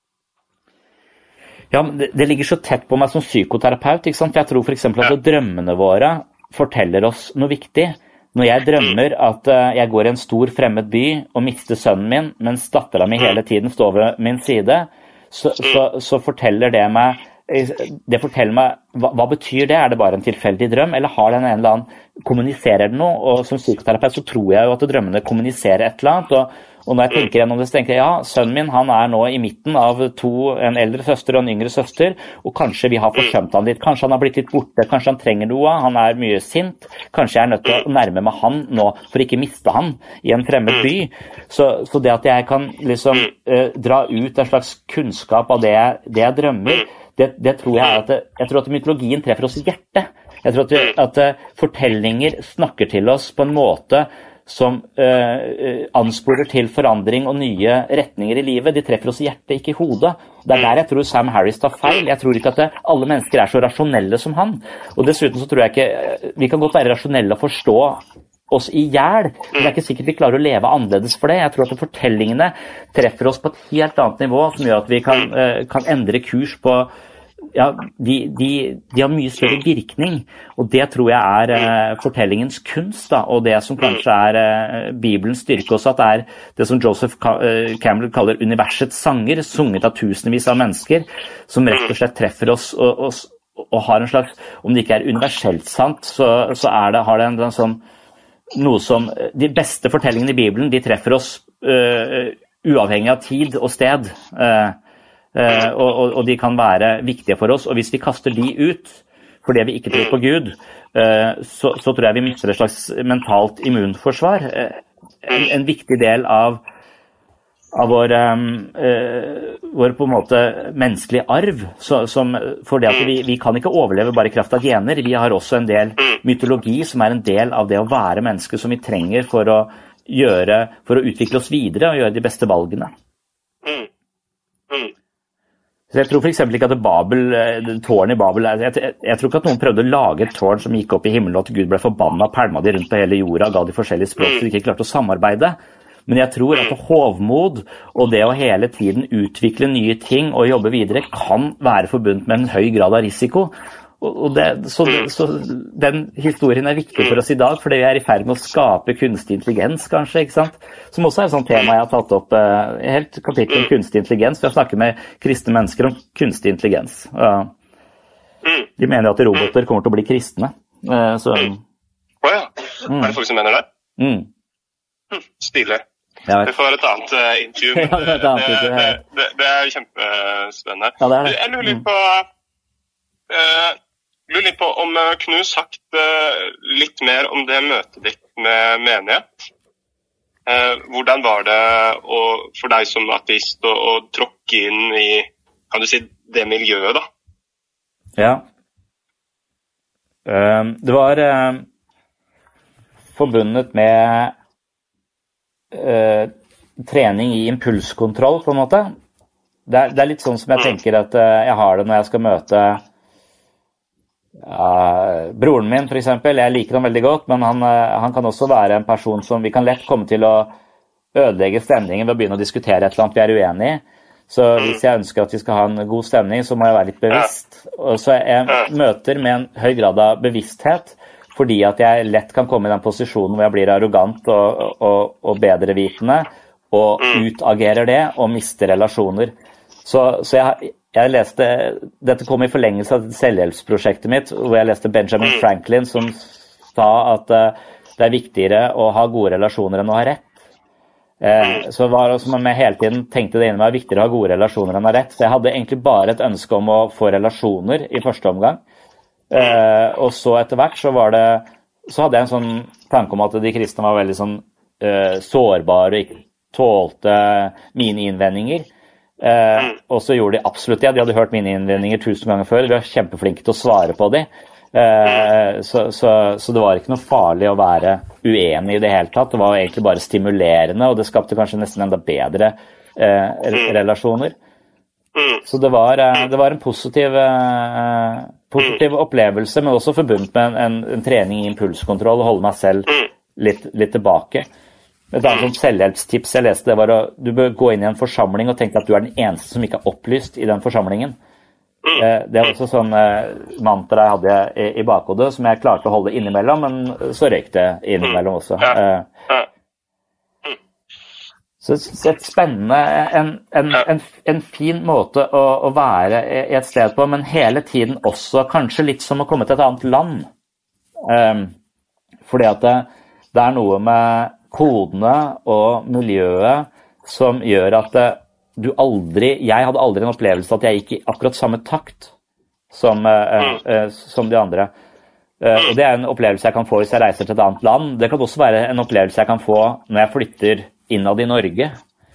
Ja, men det, det ligger så tett på meg som psykoterapeut, ikke sant? For jeg tror for eksempel at drømmene våre forteller oss noe viktig. Når jeg drømmer at uh, jeg går i en stor fremmed by og mister sønnen min, mens datteren min hele tiden står ved min side, så, så, så forteller det meg, det forteller meg, hva, hva betyr det? Er det bare en tilfeldig drøm, eller har den en eller annen, kommuniserer den noe? Og som psykoterapeut så tror jeg jo at drømmene kommuniserer et eller annet, og Og når jeg tenker gjennom det, så tenker jeg, ja, sønnen min, han er nå i midten av to, en eldre søster og en yngre søster, og kanskje vi har forsømt han litt, kanskje han har blitt litt borte, kanskje han trenger noe, han er mye sint, kanskje jeg er nødt til å nærme meg han nå, for ikke miste han i en fremmed by. Så, så det at jeg kan liksom eh, dra ut en slags kunnskap av det jeg, det jeg drømmer, det, det tror jeg er at, det, jeg tror at mytologien treffer oss i hjertet. Jeg tror at, at, at fortellinger snakker til oss på en måte som uh, ansporer til forandring og nye retninger i livet. De treffer oss i hjertet, ikke i hodet. Det er der jeg tror Sam Harris tar feil. Jeg tror ikke at det, alle mennesker er så rasjonelle som han. Og dessuten så tror jeg ikke, vi kan godt være rasjonelle og forstå oss i hjel, men det er ikke sikkert vi klarer å leve annerledes for det. Jeg tror at fortellingene treffer oss på et helt annet nivå, som gjør at vi kan, uh, kan endre kurs på ja, de, de, de har mye større virkning, og det tror jeg er eh, fortellingens kunst, da, og det som kanskje er eh, Bibelens styrke også, at det er det som Joseph Campbell kaller universets sanger, sunget av tusenvis av mennesker, som rett og slett treffer oss og, og, og har en slags, om det ikke er universelt sant, så, så er det, har det en, en sånn, noe som, de beste fortellingene i Bibelen, de treffer oss uh, uavhengig av tid og sted, uh, Uh, og, og de kan være viktige for oss, og hvis vi kaster de ut fordi vi ikke tror på Gud, uh, så, så tror jeg vi mister et slags mentalt immunforsvar. Uh, en, en viktig del av, av vår, um, uh, vår på en måte menneskelige arv, så, som, fordi at vi, vi kan ikke overleve bare i kraft av gener. Vi har også en del mytologi som er en del av det å være menneske som vi trenger for å, gjøre, for å utvikle oss videre og gjøre de beste valgene. Så jeg tror for eksempel ikke at Babel, tårn i Babel, jeg, jeg, jeg tror ikke at noen prøvde å lage et tårn som gikk opp i himmelen, og at Gud ble forbannet, pælma de rundt på hele jorda, ga de forskjellige språk, så de ikke klarte å samarbeide. Men jeg tror at hovmod og det å hele tiden utvikle nye ting og jobbe videre kan være forbundet med en høy grad av risiko. Og det, så, så den historien er viktig for oss i dag, fordi vi er i ferd med å skape kunstig intelligens, kanskje, ikke sant? Som også er et sånt tema jeg har tatt opp, uh, helt kapittel om kunstig intelligens, for jeg snakker med kristne mennesker om kunstig intelligens. Uh, de mener at roboter kommer til å bli kristne. Uh, så, Å ja, mm. Er det folk som mener det? Mm. Hm, stilig. Vi får et annet uh, intervju. Ja, det, det, det, det, det er kjempespennende. Ja, det er det. Jeg lurer litt på... Uh, lurer litt på om uh, kunne du sagt uh, litt mer om det møtet ditt med menighet. Uh, hvordan var det å, for deg som ateist å, å tråkke inn i, kan du si, det miljøet da? Ja. Uh, det var uh, forbundet med uh, trening i impulskontroll på en måte. Det er, det er litt sånn som jeg tenker at uh, jeg har det når jeg skal møte Uh, broren min for eksempel, jeg liker han veldig godt, men han, uh, han kan også være en person som vi kan lett komme til å ødelegge stemningen ved å begynne å diskutere et eller annet vi er uenige i. Så hvis jeg ønsker at vi skal ha en god stemning, så må jeg være litt bevisst. Og så jeg møter med en høy grad av bevissthet, fordi at jeg lett kan komme i den posisjonen hvor jeg blir arrogant og, og, og bedrevitende, og utagerer det og mister relasjoner. Så, så jeg Jeg leste, dette kom i forlengelse av selvhjelpsprosjektet mitt, hvor jeg leste Benjamin Franklin som sa at uh, det er viktigere å ha gode relasjoner enn å ha rett. Uh, så var det som om jeg hele tiden tenkte det inne meg, viktigere å ha gode relasjoner enn å ha rett. Så jeg hadde egentlig bare et ønske om å få relasjoner i første omgang. Uh, og så etter hvert så var det, så hadde jeg en sånn tanke om at de kristne var veldig sånn uh, sårbare, ikke tålte mine innvendinger. Eh, og så gjorde de absolutt det. De hadde hørt mine innvendinger tusen ganger før. Vi var kjempeflinke til å svare på dem. Uh, så, så, så det var ikke noe farlig å være uenig i det hele tatt. Det var egentlig bare stimulerende, og det skapte kanskje nesten enda bedre uh, relasjoner. Så det var, uh, det var en positiv, uh, positiv opplevelse, men også forbundet med en, en, en trening i impulskontroll, og holde meg selv litt, litt tilbake. Et annet sånn selvhjelpstips jeg leste, det var at du bør gå inn i en forsamling og tenke at du er den eneste som ikke er opplyst i den forsamlingen. Det er også sånn mantra jeg hadde i, i bakhodet, som jeg klarte å holde innimellom, men så røyk det innimellom også. Så et spennende, en, en, en, en fin måte å, å være i et sted på, men hele tiden også kanskje litt som å komme til et annet land. Fordi at det, det er noe med kodene og miljøet som gjør at det, du aldri, jeg hadde aldri en opplevelse at jeg gikk i akkurat samme takt som, uh, uh, som de andre. Uh, og det er en opplevelse jeg kan få hvis jeg reiser til et annet land. Det kan også være en opplevelse jeg kan få når jeg flytter innad i Norge.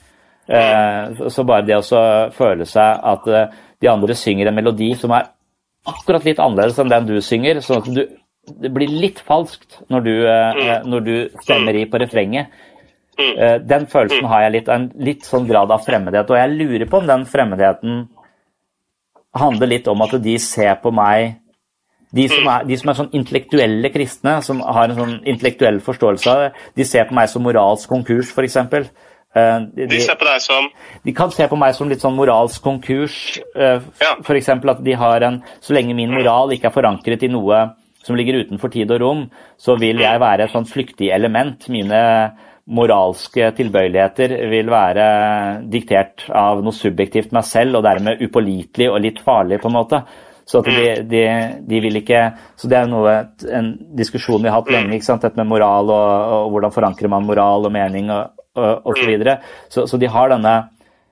Uh, så bare det å føle seg at uh, de andre synger en melodi som er akkurat litt annerledes enn den du synger, sånn at du, det blir litt falskt når du, uh, når du stemmer i på refrenget. Den følelsen har jeg litt, en litt sånn grad av fremmedhet, og jeg lurer på om den fremmedheten handler litt om at de ser på meg, de som er, de som er sånn intellektuelle kristne, som har en sånn intellektuell forståelse av det, de ser på meg som moralsk konkurs, for eksempel. De, de ser på deg som? De kan se på meg som litt sånn moralsk konkurs, for eksempel at de har en, så lenge min moral ikke er forankret i noe som ligger utenfor tid og rom, så vil jeg være et sånt flyktig element. Mine moralske tilbøyeligheter vil være diktert av noe subjektivt meg selv, og dermed upålitelig og litt farlig på en måte. Så, at de, de, de vil ikke, så det er noe, en diskusjon vi har hatt lenge, ikke sant? Dette med moral og, og hvordan forankrer man moral og mening og, og, og så videre. Så, så de har denne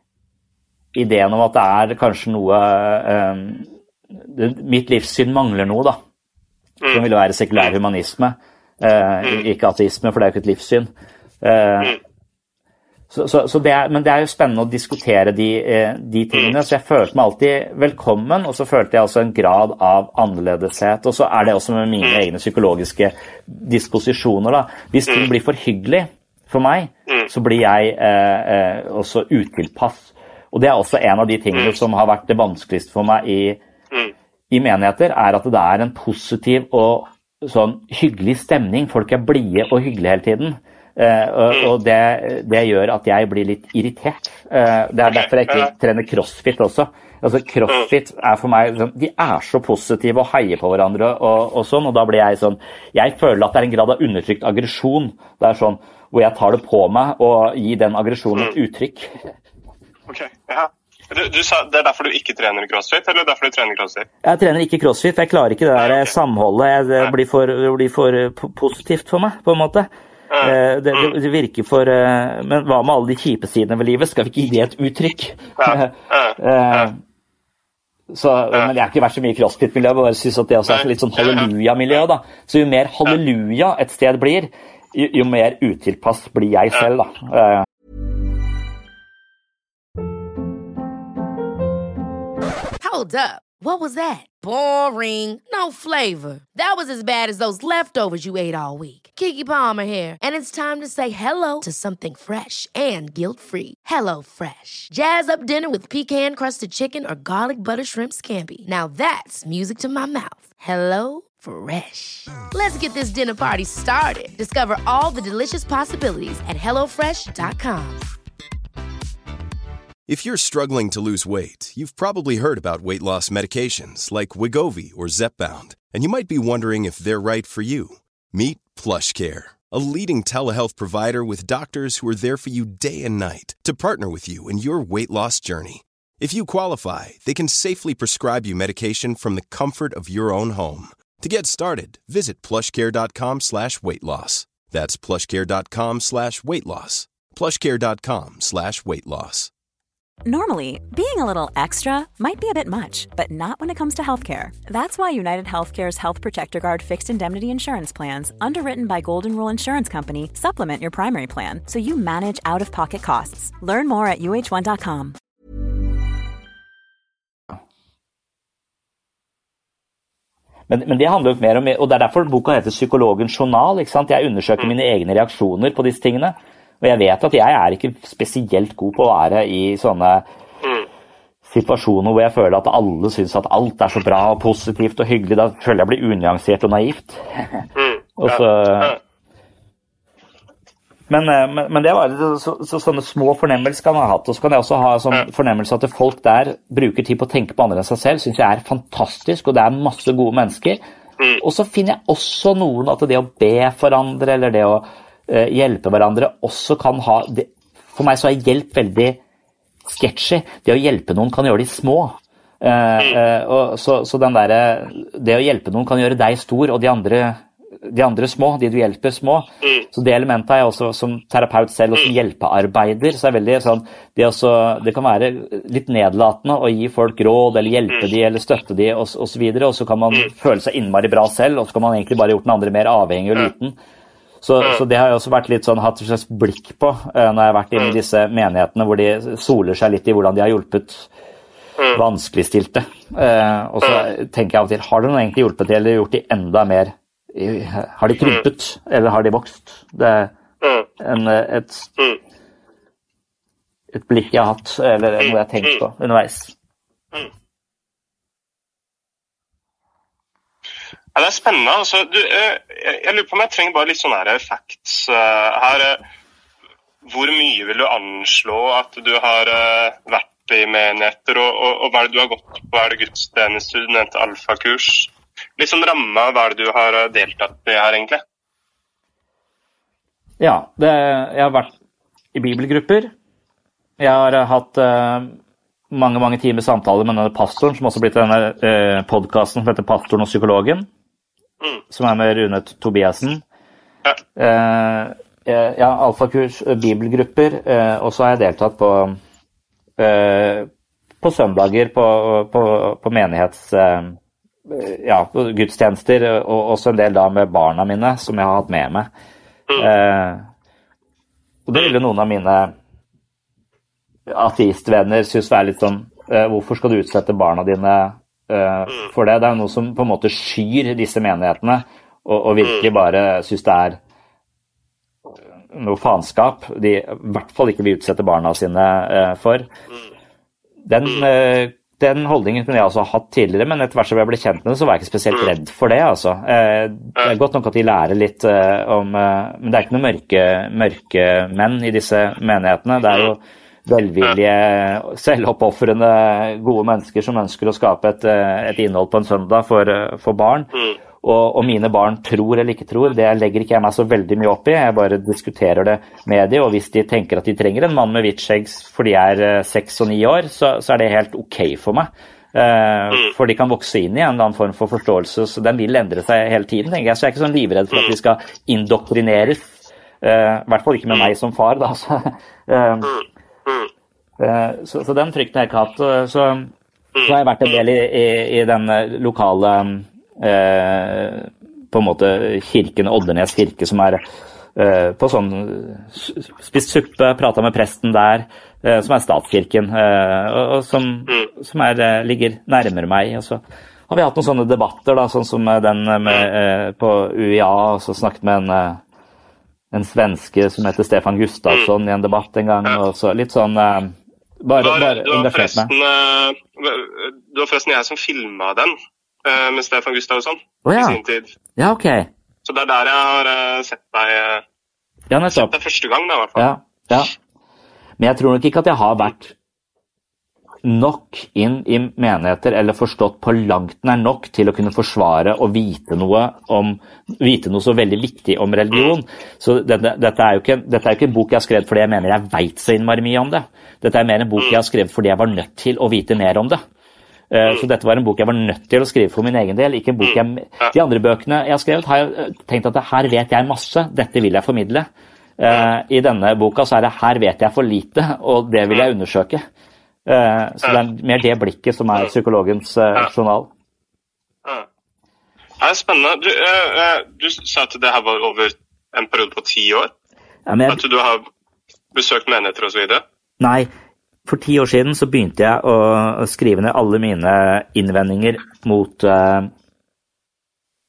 ideen om at det er kanskje noe, um, det, mitt livssyn mangler noe da, som vil være sekulær humanisme, uh, ikke ateisme, for det er jo ikke et livssyn. Uh, så, så, så det er, men det er jo spennende å diskutere de, de tingene, så jeg følte meg alltid velkommen, og så følte jeg også en grad av annerledeshet, og så er det også med mine egne psykologiske disposisjoner da. Hvis ting blir for hyggelig for meg, så blir jeg eh, eh, også utilpass, og det er også en av de tingene som har vært det vanskeligste for meg i, i menigheter, er at det er en positiv og sånn hyggelig stemning, folk er blide og hyggelige hele tiden. Uh, og, og det, det gjør at jeg blir litt irritert. Uh, det er derfor jeg ikke trener crossfit også. Altså crossfit er for meg, de er så positive og heier på hverandre og, og sånn, og da blir jeg sånn, jeg føler at det er en grad av undertrykt aggresjon. Det er sånn, hvor jeg tar det på meg og gir den aggresjonen et uttrykk. Ok, ja. Du, du sa, det er derfor du ikke trener crossfit, eller derfor du trener crossfit? Jeg trener ikke crossfit, jeg klarer ikke det der okay. samholdet, jeg, det, blir for, det blir for positivt for meg, på en måte. Det, det, det virker for, men hva med alle de kjipe sidene ved livet? Skal vi ikke gi det et uttrykk? Så, men jeg har ikke vært så mye i crossfit-miljø, jeg bare synes at det også er litt sånn halleluja-miljø da. Så jo mer halleluja et sted blir, jo, jo mer utilpass blir jeg selv da. Hold up. What was that? Boring. No flavor. That was as bad as those leftovers you ate all week. Keke Palmer here, and it's time to say hello to something fresh and guilt-free. Hello Fresh. Jazz up dinner with pecan-crusted chicken or garlic butter shrimp scampi. Now that's music to my mouth. Hello Fresh. Let's get this dinner party started. Discover all the delicious possibilities at hello fresh dot com. If you're struggling to lose weight, you've probably heard about weight loss medications like Wegovy or Zepbound, and you might be wondering if they're right for you. Meet PlushCare, a leading telehealth provider with doctors who are there for you day and night to partner with you in your weight loss journey. If you qualify, they can safely prescribe you medication from the comfort of your own home. To get started, visit plushcare.com slash weight loss. That's plushcare.com slash weight loss. plushcare.com slash weight loss. Normally, being a little extra might be a bit much, but not when it comes to healthcare. That's why United Healthcare's Health Protector Guard fixed indemnity insurance plans, underwritten by Golden Rule Insurance Company, supplement your primary plan so you manage out-of-pocket costs. Learn more at U H one dot com. Men, men det handler jo mer om, og det er derfor boka heter Psykologens journal, ikke sant? Jeg undersøker mm. mine egne reaksjoner på disse tingene, og jeg vet at jeg er ikke spesielt god på å være i sånne mm. situasjoner hvor jeg føler at alle synes at alt er så bra og positivt og hyggelig. Da føler jeg blir unyansert og naivt. Mm. og så... Men, men, men det var så, så, sånne små fornemmelser kan jeg ha hatt, og så kan jeg også ha sånn fornemmelse at folk der bruker tid på å tenke på andre enn seg selv, synes jeg er fantastisk, og det er masse gode mennesker. Mm. Og så finner jeg også noen at det å be for andre, eller det å uh, hjelpe hverandre, også kan ha, det, for meg så er hjelp veldig sketchy. Det å hjelpe noen kan gjøre de små. Uh, uh, og så, så den der, det å hjelpe noen kan gjøre deg stor, og de andre... de andre små, de du hjelper små. Mm. Så det elementet er jeg også som terapeut selv, og som hjelpearbeider, så er veldig sånn, det, også, det kan være litt nedlatende å gi folk råd, eller hjelpe mm. de, eller støtte de, og, og så videre, og så kan man mm. føle seg innmari bra selv, og så kan man egentlig bare gjort den andre mer avhengig og liten. Så, mm. så det har jeg også vært litt sånn, hatt et slags blikk på, uh, når jeg har vært inne i disse menighetene, hvor de soler seg litt i hvordan de har hjulpet mm. vanskeligstilte. Uh, og så tenker jeg av og til, har de noe egentlig hjulpet til, eller gjort de enda mer har de krympet, mm. eller har de vokst? Det er en, et, et blikk jeg har hatt, eller noe jeg har tenkt på underveis. Ja, det er spennende. Altså, du, jeg, jeg lurer på om jeg trenger bare litt sånne her facts her. Hvor mye vil du anslå at du har vært i menigheter, og, og, og hva er det du har gått på? Er det gudstjeneste, du nevnte alfakurs? Litt sånn ramme av hva er det du har deltatt i her, egentlig? Ja, det, jeg har vært i bibelgrupper. Jeg har hatt uh, mange, mange timer samtaler med denne pastoren, som også har blitt denne uh, podcasten som heter Pastoren og Psykologen, mm. som er med Rune Tobiasen. Ja, uh, ja alfakurs, bibelgrupper, uh, og så har jeg deltatt på, uh, på søndager på, på, på menighets... Uh, ja, gudstjenester, og også en del da med barna mine, som jeg har hatt med meg. Mm. Eh, og det ville noen av mine ateistvenner synes være litt sånn, eh, hvorfor skal du utsette barna dine eh, for det? Det er noe som på en måte skyr disse menighetene, og, og virkelig bare synes det er noe faenskap. De i hvert fall ikke vil utsette barna sine eh, for. Den eh, Den holdningen kunne jeg også ha hatt tidligere, men etter hvert som jeg ble kjent med det, så var jeg ikke spesielt redd for det, altså. Det er godt nok at de lærer litt om, men det er ikke noen mørke, mørke menn i disse menighetene. Det er jo velvillige, selvoppofrende, gode mennesker som ønsker å skape et, et innhold på en søndag for, for barn. Og, og mine barn tror eller ikke tror, det legger ikke jeg meg så veldig mye opp i. Jeg bare diskuterer det med dem, og hvis de tenker at de trenger en mann med hvitt skjegg fordi de er seks og ni år, så, så er det helt ok for meg. Uh, for de kan vokse inn i en eller annen form for forståelse, så den vil endre seg hele tiden, tenker jeg. Så jeg er ikke sånn livredd for at vi skal indoktrineres, uh, i hvert fall ikke med meg som far, da. Så, uh, uh, så, så den frykten har jeg ikke hatt. Så, så har jeg vært en del i, i, i den lokale... Eh, på en måte kirken, Oddernes kirke, som er eh, på sånn spist suppe, pratet med presten der, eh, som er statskirken, eh, og, og som, som er, ligger nærmere meg. Og så har vi hatt noen sånne debatter, da, sånn som den med, eh, på U I A, og så snakket med en, en svenske som heter Stefan Gustafsson i en debatt en gang, og så litt sånn eh, bare, bare engasjert meg. Det var forresten jeg som filmet den, med Stefan Gustafsson oh, ja. I sin tid. Ja, ok. Så det er der jeg har uh, sett deg uh, ja, sett deg første gang, da, I hvert fall. Ja, ja. Men jeg tror nok ikke at jeg har vært nok inn i menigheter, eller forstått på langt nær nok til å kunne forsvare og vite noe om, vite noe så veldig viktig om religion. Mm. Så dette, dette, er jo ikke, dette er jo ikke en bok jeg har skrevet fordi jeg mener jeg vet så innmari mye om det. Dette er mer en bok jeg har skrevet fordi jeg var nødt til å vite mer om det. Så dette var en bok jeg var nødt til å skrive for min egen del, ikke en bok jeg... De andre bøkene jeg har skrevet har jeg tenkt at her vet jeg masse, dette vil jeg formidle. I denne boka så er det her vet jeg for lite, og det vil jeg undersøke. Så det er mer det blikket som er psykologens journal. Det er spennende. Du, du sa at det her var over en periode på ti år? Ja, men... At du har besøkt menigheter og så videre? Nei. For ti år siden så begynte jeg å skrive ned alle mine innvendinger mot, uh,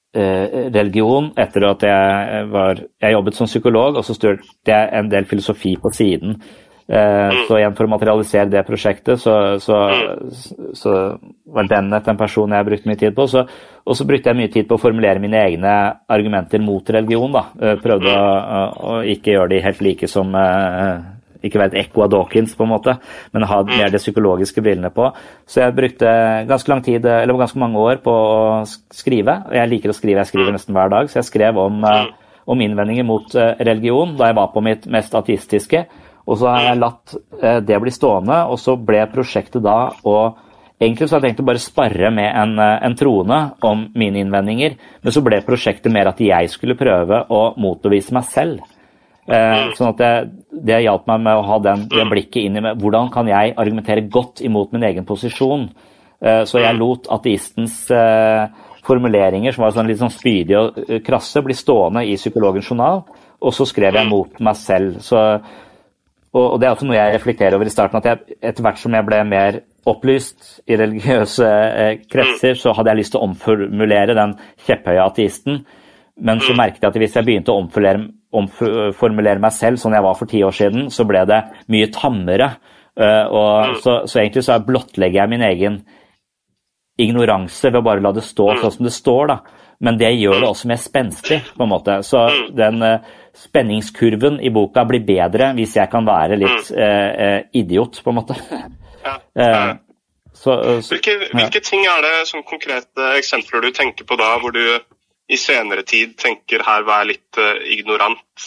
religion etter at jeg var jeg jobbet som psykolog, og så studerte jeg en del filosofi på siden. Så igjen for å materialisere det prosjektet, så, så, så var Dennett en person jeg brukte mye tid på, så, og så brukte jeg mye tid på å formulere mine egne argumenter mot religion. Da. Prøvde å, å ikke gjøre de helt like som ikke være et ekko av Dawkins på en måte, men ha mer det psykologiske brillene på. Så jeg brukte ganske lang tid, eller ganske mange år på å skrive. Jeg liker å skrive, jeg skriver nesten hver dag, så jeg skrev om, om innvendinger mot religion da jeg var på mitt mest ateistiske, og så har jeg latt det bli stående, og så ble prosjektet da, og egentlig så hadde jeg tenkt å bare sparre med en, en troende om mine innvendinger, men så ble prosjektet mer at jeg skulle prøve å motbevise meg selv. Eh, sånn at det, det hjalp meg med å ha den, det blikket inn i meg. Hvordan kan jeg argumentere godt imot min egen posisjon? Eh, så jeg lot ateistens eh, formuleringer, som var sånn litt sånn spydige og krasse, bli stående i Psykologens journal, og så skrev jeg mot meg selv. Så, og, og det er også noe jeg reflekterer over i starten, at jeg, etter hvert som jeg ble mer opplyst i religiøse eh, kretser, så hadde jeg lyst til å omformulere den kjepphøye ateisten, men så merket jeg at hvis jeg begynte å omformulere, omformulere meg selv sånn jeg var for ti år siden, så ble det mye tammere, uh, og så, så egentlig så blottlegger jeg min egen ignoranse ved å bare la det stå sånn som det står da, men det gjør det også mer spenstig på en måte, så den uh, spenningskurven i boka blir bedre hvis jeg kan være litt uh, uh, idiot på en måte. uh, så, uh, så, hvilke, hvilke ting er det som konkrete eksempler du tenker på da, hvor du i senere tid tenker her var jeg litt uh, ignorant?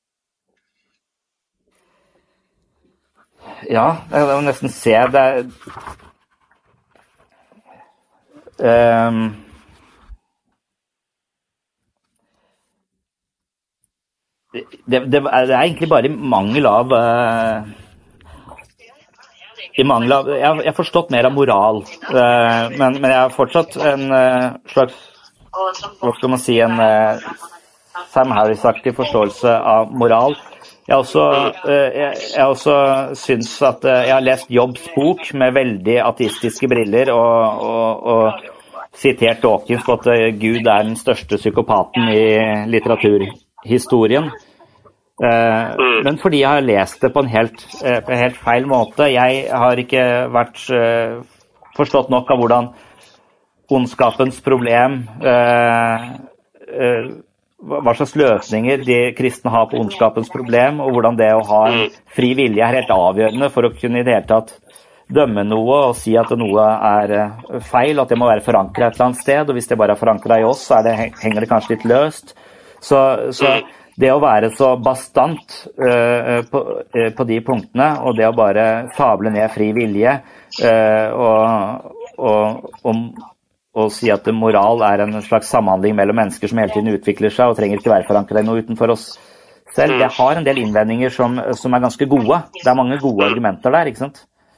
Ja, jeg må nesten se det. Um, det, det, det er egentlig bare i mangel av uh, i mangel av jeg, jeg har forstått mer av moral, uh, men, men jeg har fortsatt en uh, slags hva skal man si, en uh, Sam Harris-aktig forståelse av moral. Jeg også, uh, jeg, jeg også synes at uh, jeg har lest Jobbs bok med veldig ateistiske briller og, og, og sitert Dawkins på at uh, Gud er den største psykopaten i litteraturhistorien. Uh, men fordi jeg har lest det på en helt, uh, på en helt feil måte. Jeg har ikke vært uh, forstått nok av hvordan ondskapens problem, eh, eh, hva slags løsninger de kristne har på ondskapens problem, og hvordan det å ha en fri vilje er helt avgjørende for å kunne i det hele tatt dømme noe og si at noe er feil, at det må være forankret et eller annet sted, og hvis det bare er forankret i oss, så er det, henger det kanskje litt løst. Så, så det å være så bastant uh, på, uh, på de punktene, og det å bare fable ned fri vilje, uh, og, og, og og si at moral er en slags samhandling mellom mennesker som hele tiden utvikler seg og trenger ikke være forankret noe utenfor oss selv. Det har en del innvendinger som, som er ganske gode. Det er mange gode argumenter der, ikke sant?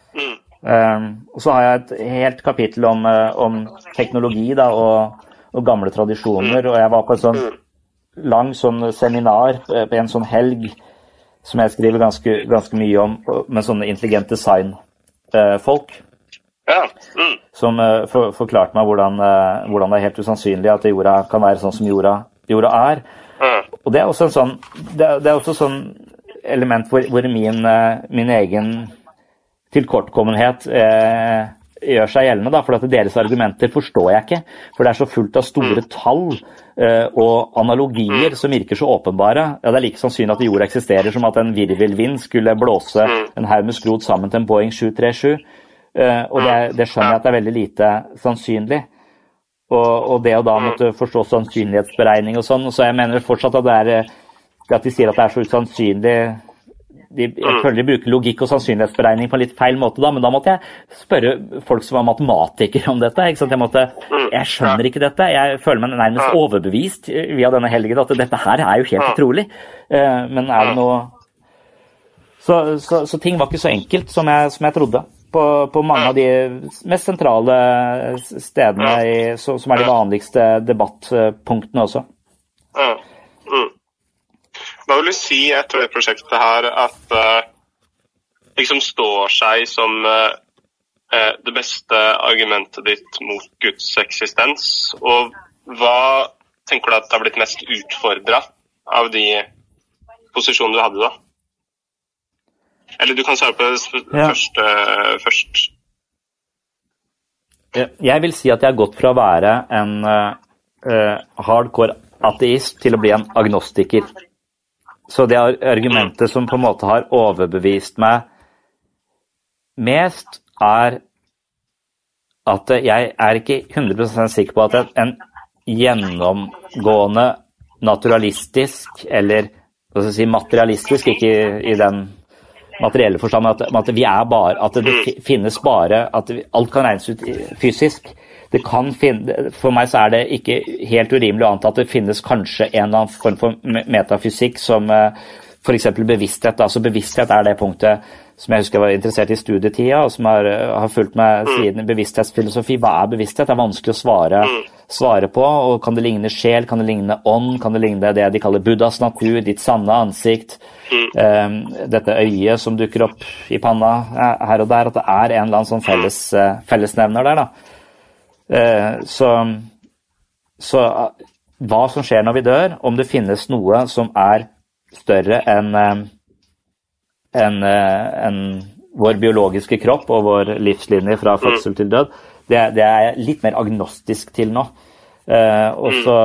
Um, og så har jeg et helt kapittel om, om teknologi da, og, og gamle tradisjoner, og jeg var på en sånn lang sånn seminar på en sånn helg som jeg skriver ganske, ganske mye om, med sånne intelligent design-folk. Ja. Mm. Som uh, for, forklarte meg hvordan, uh, hvordan det er helt usannsynlig at jorda kan være sånn som jorda, jorda er. Mm. Og det er også en sånn, det, det er også sånn element hvor, hvor min, uh, min egen tilkortkommenhet uh, gjør seg gjeldende, da, for at deres argumenter forstår jeg ikke, for det er så fullt av store tall uh, og analogier som virker så åpenbare. Ja, det er like sannsynlig at jorda eksisterer som at en virvelvind skulle blåse en haug med skrot sammen til en Boeing sju tre sju. Uh, og det, det skjønner jeg at det er veldig lite sannsynlig, og, og det å da måtte forstå sannsynlighetsberegning og sånn, så jeg mener fortsatt at det er at de sier at det er så usannsynlig, de, jeg føler de bruker logikk og sannsynlighetsberegning på en litt feil måte da, men da måtte jeg spørre folk som var matematikere om dette, ikke sant? Jeg måtte, jeg skjønner ikke dette, jeg føler meg nærmest overbevist via denne helgen at dette her er jo helt utrolig, uh, men er det noe så, så, så ting var ikke så enkelt som jeg, som jeg trodde. På, på mange av de mest sentrale stedene i, så, som er de vanligste debattpunktene også. Mm. Mm. Hva vil du si etter det prosjektet her at uh, liksom står seg som uh, det beste argumentet ditt mot Guds eksistens, og hva tenker du at det har blitt mest utfordret av de posisjonene du hadde da? Eller du kan svare på det ja. første først. Jeg vil si at jeg har gått fra å være en uh, hardcore ateist til å bli en agnostiker. Så det argumentet som på en måte har overbevist meg mest er at jeg er ikke hundre prosent sikker på at en gjennomgående naturalistisk eller hva skal jeg si, materialistisk, ikke i, i den materielle forstand, at, at vi er bare, at det finnes bare, at alt kan regnes ut fysisk. Det kan finne, for meg så er det ikke helt urimelig å anta at det finnes kanskje en eller annen form for metafysikk som for eksempel bevissthet. Altså bevissthet er det punktet som jeg husker jeg var interessert i studietida, og som har, har fulgt med siden bevissthetsfilosofi. Hva er bevissthet? Det er vanskelig å svare, svare på, og kan det ligne sjel, kan det ligne ånd, kan det ligne det de kaller Buddhas natur, ditt sanne ansikt, um, dette øyet som dukker opp i panna her og der, at det er en eller annen sånn felles, uh, fellesnevner der da. Uh, så, så uh, hva som skjer når vi dør, om det finnes noe som er større enn uh, enn en vår biologiske kropp og vår livslinje fra fødsel til død, det, det er jeg litt mer agnostisk til nå. Uh, og så,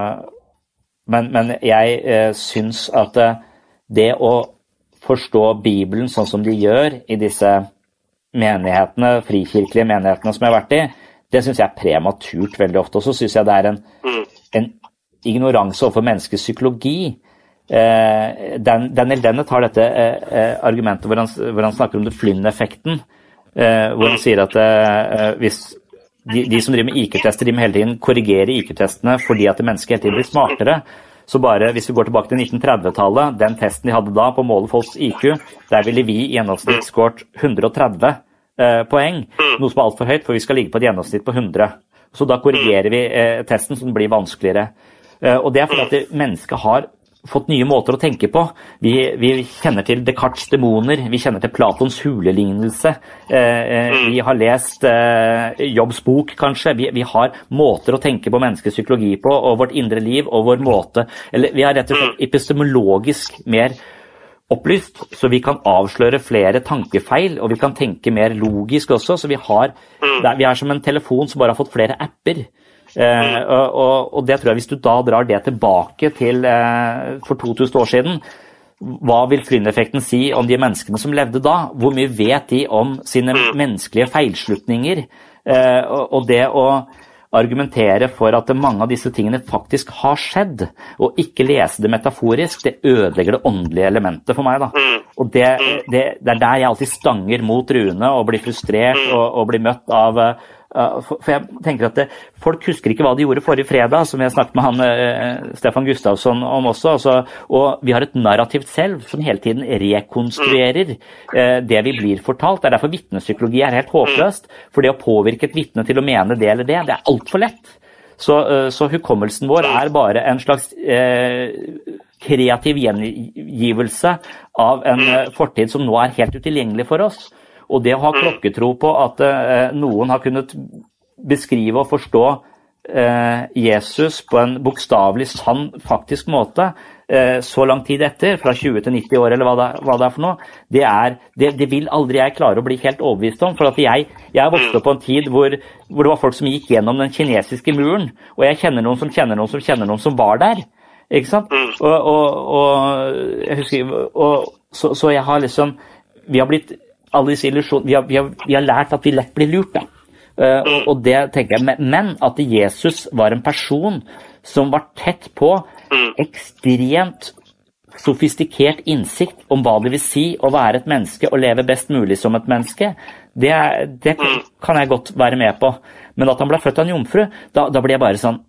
men, men jeg uh, syns at uh, det å forstå Bibelen sånn som de gjør i disse menighetene, frikirkelige menighetene som jeg har vært i, det syns jeg er prematurt veldig ofte. Og så syns jeg det er en, en ignoranse overfor menneskets psykologi. Uh, Dan, Daniel Dennett har dette uh, argumentet hvor han, hvor han snakker om det Flynn-effekten, uh, hvor han sier at uh, hvis de, de som driver med I Q-tester, de må hele tiden korrigere I Q-testene fordi at mennesket hele tiden blir smartere. Så bare hvis vi går tilbake til nitten tretti-tallet, den testen de hadde da på å måle folks I Q, der ville vi i gjennomsnitt skåret hundre og tretti uh, poeng, noe som er alt for høyt, for vi skal ligge på et gjennomsnitt på hundre. Så da korrigerer vi uh, testen så den blir vanskeligere. Uh, og det er fordi at mennesket har fått nye måter å tenke på. Vi, vi kjenner til Descartes' demoner, vi kjenner til Platons hulelignelse, eh, vi har lest eh, Jobbs bok kanskje, vi, vi har måter å tenke på menneskets psykologi på, og vårt indre liv, og vår måte, eller vi har rett og slett epistemologisk mer opplyst, så vi kan avsløre flere tankefeil, og vi kan tenke mer logisk også, så vi har, vi er som en telefon som bare har fått flere apper. Uh, og, og det tror jeg, hvis du da drar det tilbake til uh, for to tusen år siden, hva vil Flynn-effekten si om de menneskene som levde da? Hvor mye vet de om sine menneskelige feilslutninger? Uh, og, og det å argumentere for at mange av disse tingene faktisk har skjedd, og ikke lese det metaforisk, det ødelegger det åndelige elementet for meg da. Og det, det, det er der jeg alltid stanger mot Rune og blir frustrert og, og blir møtt av For jeg tenker at det, folk husker ikke hva de gjorde forrige fredag, som jeg snakket med han, eh, Stefan Gustafsson om også, altså, og vi har et narrativt selv som hele tiden rekonstruerer eh, det vi blir fortalt. Det er derfor vitnepsykologi er helt håpløst, for det å påvirke et vitne til å mene det eller det, det er alt for lett. Så, eh, så hukommelsen vår er bare en slags eh, kreativ gjengivelse av en eh, fortid som nå er helt utilgjengelig for oss. Og det å ha klokketro på at eh, noen har kunnet beskrive og forstå eh, Jesus på en bokstavelig sann, faktisk måte, eh, så lang tid etter, fra tjue til nitti år, eller hva det, hva det er for noe, det, er, det, det vil aldri jeg klare å bli helt overbevist om, for at jeg, jeg vokste opp på en tid hvor, hvor det var folk som gikk gjennom den kinesiske muren, og jeg kjenner noen som kjenner noen som kjenner noen som var der, ikke sant? Og, og, og jeg husker, og, så, så jeg har liksom, vi har blitt alle disse illusjoner, vi har, vi, har, vi har lært at vi lett blir lurt da. Uh, og, og det tenker jeg, men at Jesus var en person som var tett på ekstremt sofistikert innsikt om hva det vil si å være et menneske og leve best mulig som et menneske, det, er, det kan jeg godt være med på. Men at han ble født av en jomfru, da, da ble jeg bare sånn,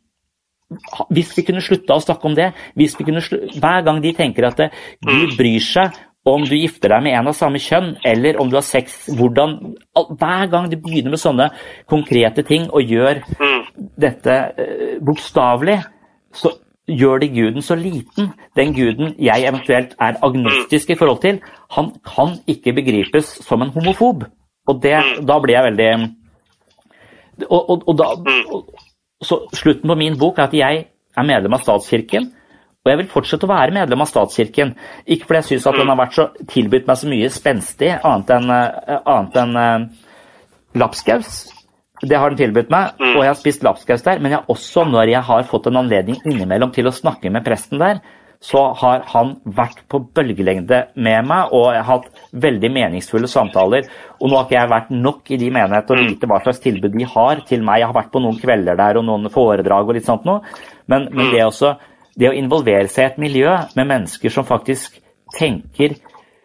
hvis vi kunne slutte å snakke om det, hvis vi kunne slutte, hver gang de tenker at det, Gud bryr seg om du gifter deg med en av samme kjønn, eller om du har sex, hvordan, hver gang du begynner med sånne konkrete ting og gjør dette eh, bokstavelig, så gjør de Guden så liten. Den Guden jeg eventuelt er agnostisk i forhold til, han kan ikke begripes som en homofob. Og det, da blir jeg veldig... Og, og, og da... Og, så slutten på min bok er at jeg er medlem av statskirken, og jeg vil fortsette å være medlem av statskirken. Ikke fordi jeg synes at den har vært så tilbudt meg så mye spenstig, annet enn, annet enn uh, lapskaus. Det har den tilbudt meg, og jeg har spist lapskaus der, men jeg også, når jeg har fått en anledning innimellom til å snakke med presten der, så har han vært på bølgelengde med meg, og jeg har hatt veldig meningsfulle samtaler. Og nå har ikke jeg vært nok i de menigheter og vite hva slags tilbud de har til meg. Jeg har vært på noen kvelder der og noen foredrag og litt sånt noe. Men, men det, også, det å involvere seg i et miljø med mennesker som faktisk tenker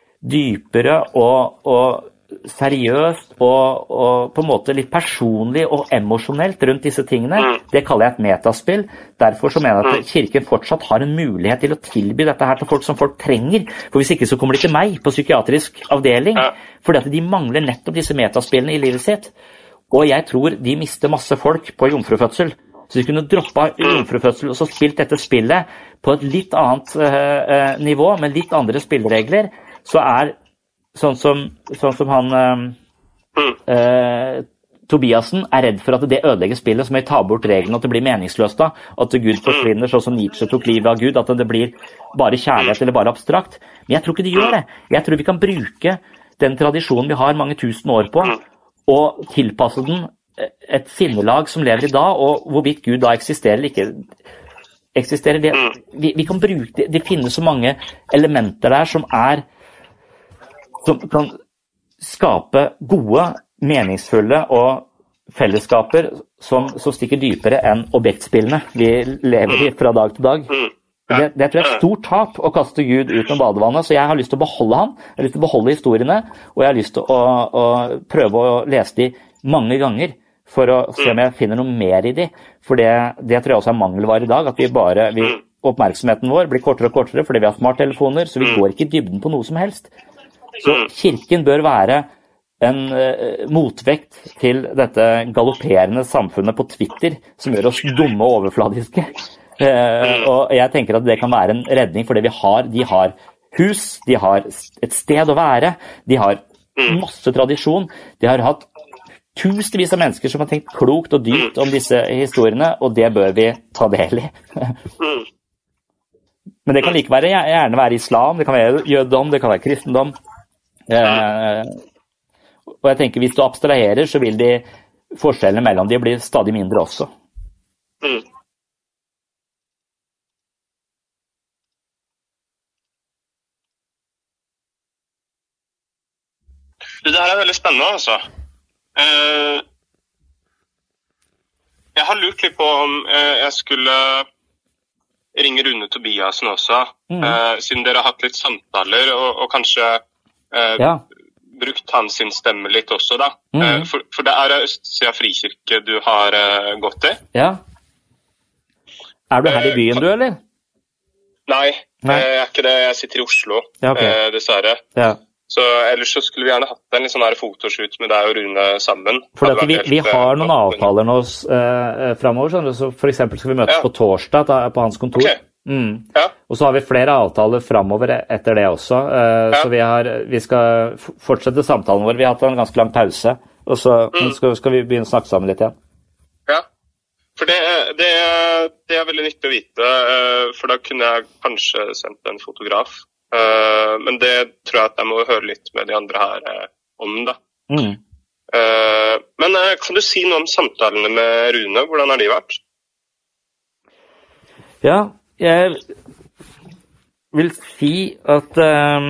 dypere og, og seriøst og, og på en måte litt personlig og emosjonelt rundt disse tingene, det kaller jeg et metaspill. Derfor så mener jeg at kirken fortsatt har en mulighet til å tilby dette her til folk som folk trenger. For hvis ikke så kommer de til meg på psykiatrisk avdeling, fordi at de mangler nettopp disse metaspillene i livet sitt. Og jeg tror de mister masse folk på jomfrufødsel. Så de kunne droppe jomfrufødsel og så spilt dette spillet på et litt annet uh, nivå, med litt andre spilleregler, så er Sånn som, sånn som han eh, eh, Tobiasen er redd for at det ødelegger spillet, som er ta bort reglene, at det blir meningsløst da, at Gud forsvinner, sånn som Nietzsche tok livet av Gud, at det blir bare kjærlighet eller bare abstrakt. Men jeg tror ikke det gjør det. Jeg tror vi kan bruke den tradisjonen vi har mange tusen år på, og tilpasse den et sinnelag som lever i dag, og hvorvidt Gud da eksisterer eller ikke eksisterer. Det, vi, vi kan bruke det, det finnes så mange elementer der som er som kan skape gode, meningsfulle og fellesskaper som, som stikker dypere enn objektspillene vi lever i fra dag til dag. Det, det tror jeg er et stort tap å kaste Gud ut med badevannet, så jeg har lyst til å beholde han, jeg har lyst til å beholde historiene, og jeg har lyst til å, å prøve å lese de mange ganger for å se om jeg finner noe mer i de, for det, det tror jeg også er mangelvare i dag, at vi bare, vi, oppmerksomheten vår blir kortere og kortere fordi vi har smarttelefoner, så vi går ikke i dybden på noe som helst. Så kirken bør være en uh, motvekt til dette galopperende samfunnet på Twitter, som gjør oss dumme og overfladiske. Uh, og jeg tenker at det kan være en redning, for det vi har, de har hus, de har et sted å være, de har masse tradisjon, de har hatt tusenvis av mennesker som har tenkt klokt og dypt om disse historiene, og det bør vi ta del i. Men det kan like være, gjerne være islam, det kan være jødedom, det kan være kristendom. Eh, og jeg tenker hvis du abstraherer, så vil de forskjellene mellom de bli stadig mindre også. Mm. Det her er veldig spennende, altså. Eh, jeg har lurt litt på om eh, jeg skulle ringe Rune Tobiasen også, mm. eh, siden dere har hatt litt samtaler, og, og kanskje Uh, ja. brukt hans sin stemme litt også da. Mm. Uh, for, for det er Østsida Frikirke du har uh, gått i. Ja. Er du her i byen uh, du, eller? Nei, nei, jeg er ikke det. Jeg sitter i Oslo, ja, okay. uh, dessverre. Ja. Så ellers så skulle vi gjerne hatt en litt sånn her fotoshoot med deg og Rune sammen. For vi, helt, vi har noen uh, avtaler nå uh, fremover, sånn, så for eksempel skal vi møtes ja. på torsdag da, på hans kontor. Okay. Mm. Ja. Og så har vi flere avtaler fremover etter det også, uh, ja. så vi, har, vi skal fortsette samtalen vår. Vi har hatt en ganske lang pause, og så mm. skal, skal vi begynne å snakke sammen litt igjen. Ja, for det, det, det er veldig nyttig å vite, uh, for da kunne jeg kanskje sendt en fotograf, uh, men det tror jeg at jeg må høre litt med de andre her uh, om da. Mm. Uh, men uh, kan du si noe om samtalene med Rune? Hvordan har de vært? Ja, jeg vil si at um,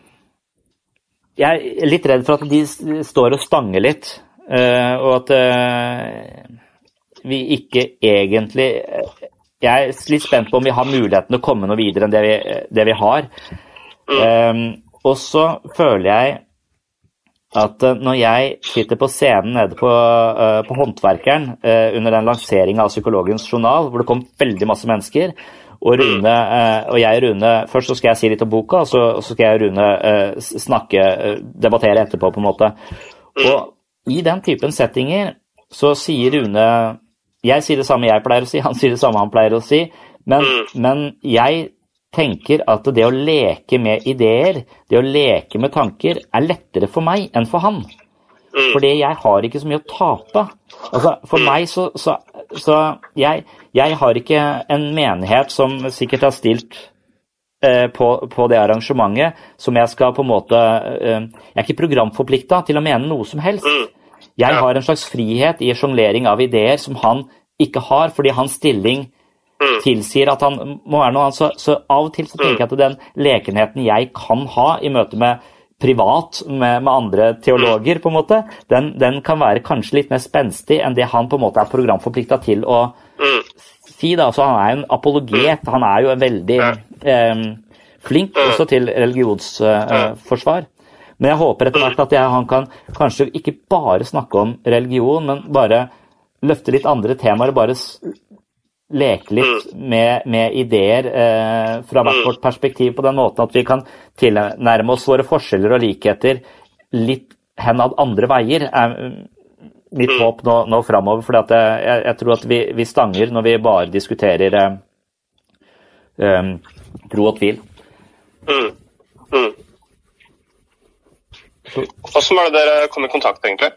jeg er litt redd for at de står og stanger litt, uh, og at uh, vi ikke egentlig jeg er litt spent på om vi har muligheten til å komme noe videre enn det vi, det vi har. Um, og så føler jeg at uh, når jeg sitter på scenen nede på, uh, på Håndverkeren uh, under den lanseringen av Psykologens journal, hvor det kom veldig masse mennesker, og Rune, uh, og jeg Rune, først så skal jeg si litt om boka, og så, og så skal jeg Rune uh, snakke, uh, debattere etterpå på en måte. Og i den typen settinger så sier Rune, jeg sier det samme jeg pleier å si, han sier det samme han pleier å si, men, men jeg tenker at det å leke med ideer, det å leke med tanker, er lettere for meg enn for han. Fordi jeg har ikke så mye å tape. Altså, for meg så, så så jeg, jeg har ikke en menighet som sikkert har stilt eh, på, på det arrangementet, som jeg skal på en måte, eh, jeg er ikke programforpliktet til å mene noe som helst. Jeg har en slags frihet i jonglering av ideer som han ikke har, fordi hans stilling tilsier at han må være noe annet. Så, så av og til så tenker jeg at den lekenheten jeg kan ha i møte med privat, med, med andre teologer, på en måte, den, den kan være kanskje litt mer spenstig enn det han på en måte er programforpliktet til å si. Da. Så han er jo en apologet, han er jo en veldig eh, flink også til religionsforsvar. Eh, Men jeg håper etter hvert at jeg, han kan kanskje ikke bare snakke om religion, men bare løfte litt andre temaer, bare leke litt med, med ideer eh, fra hvert vårt perspektiv på den måten at vi kan tilnærme oss våre forskjeller og likheter litt hen ad andre veier, er mitt håp nå, nå fremover, for jeg, jeg tror at vi, vi stanger når vi bare diskuterer eh, eh, tro og tvil. Mm. Mm. Hvordan var det dere kom i kontakt egentlig?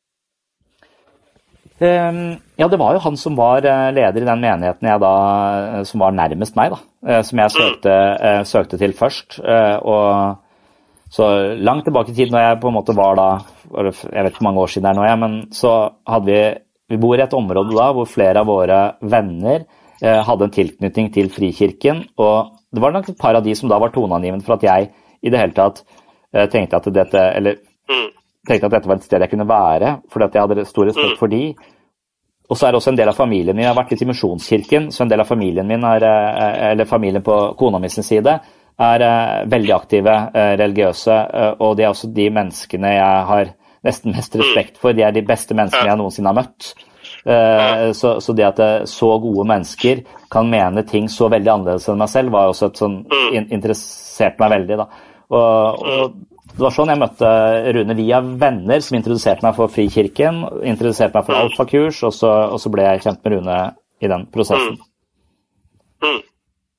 Um, ja, det var jo han som var uh, leder i den menigheten jeg da, uh, som var nærmest meg da, uh, som jeg søkte, uh, søkte til først, uh, og så langt tilbake i tid når jeg på en måte var da, jeg vet ikke hvor mange år siden det er nå, ja, men så hadde vi, vi bor i et område da, hvor flere av våre venner uh, hadde en tilknytning til Frikirken, og det var nok et par av de som da var toneangivende for at jeg i det hele tatt Jeg tenkte at dette, eller tenkte at dette var et sted jeg kunne være, fordi at jeg hadde stor respekt for de. Og så er det også en del av familien min, jeg har vært litt i misjonskirken, så en del av familien min, er, eller familien på kona min sin side, er veldig aktive, religiøse, og de er også de menneskene jeg har nesten mest respekt for, de er de beste menneskene jeg noensinne har møtt. Så, så det at så gode mennesker kan mene ting så veldig annerledes enn meg selv, var også et sånn, interessert meg veldig da. Og, og det var sånn jeg møtte Rune via venner som introduserte meg for Frikirken, introduserte meg for alfakurs, og så, og så ble jeg kjent med Rune i den prosessen. Mm. Mm.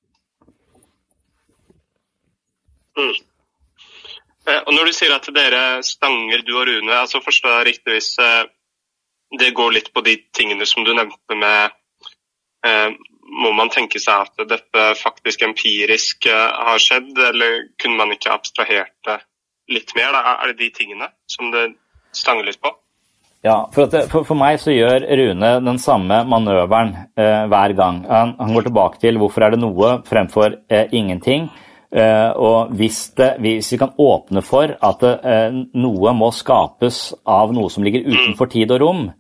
Mm. Eh, og når du sier at dere stanger, du og Rune, altså forstår jeg riktig hvis eh, det går litt på de tingene som du nevnte med eh, må man tenke seg at dette faktisk empirisk har skjedd, eller kunne man ikke abstrahert det litt mer? Da? Er det de tingene som det stanger litt på? Ja, for, at det, for, for meg så gjør Rune den samme manøveren eh, hver gang. Han, han går tilbake til hvorfor er det noe fremfor eh, ingenting, eh, og hvis, det, hvis vi kan åpne for at det, eh, noe må skapes av noe som ligger utenfor tid og rom,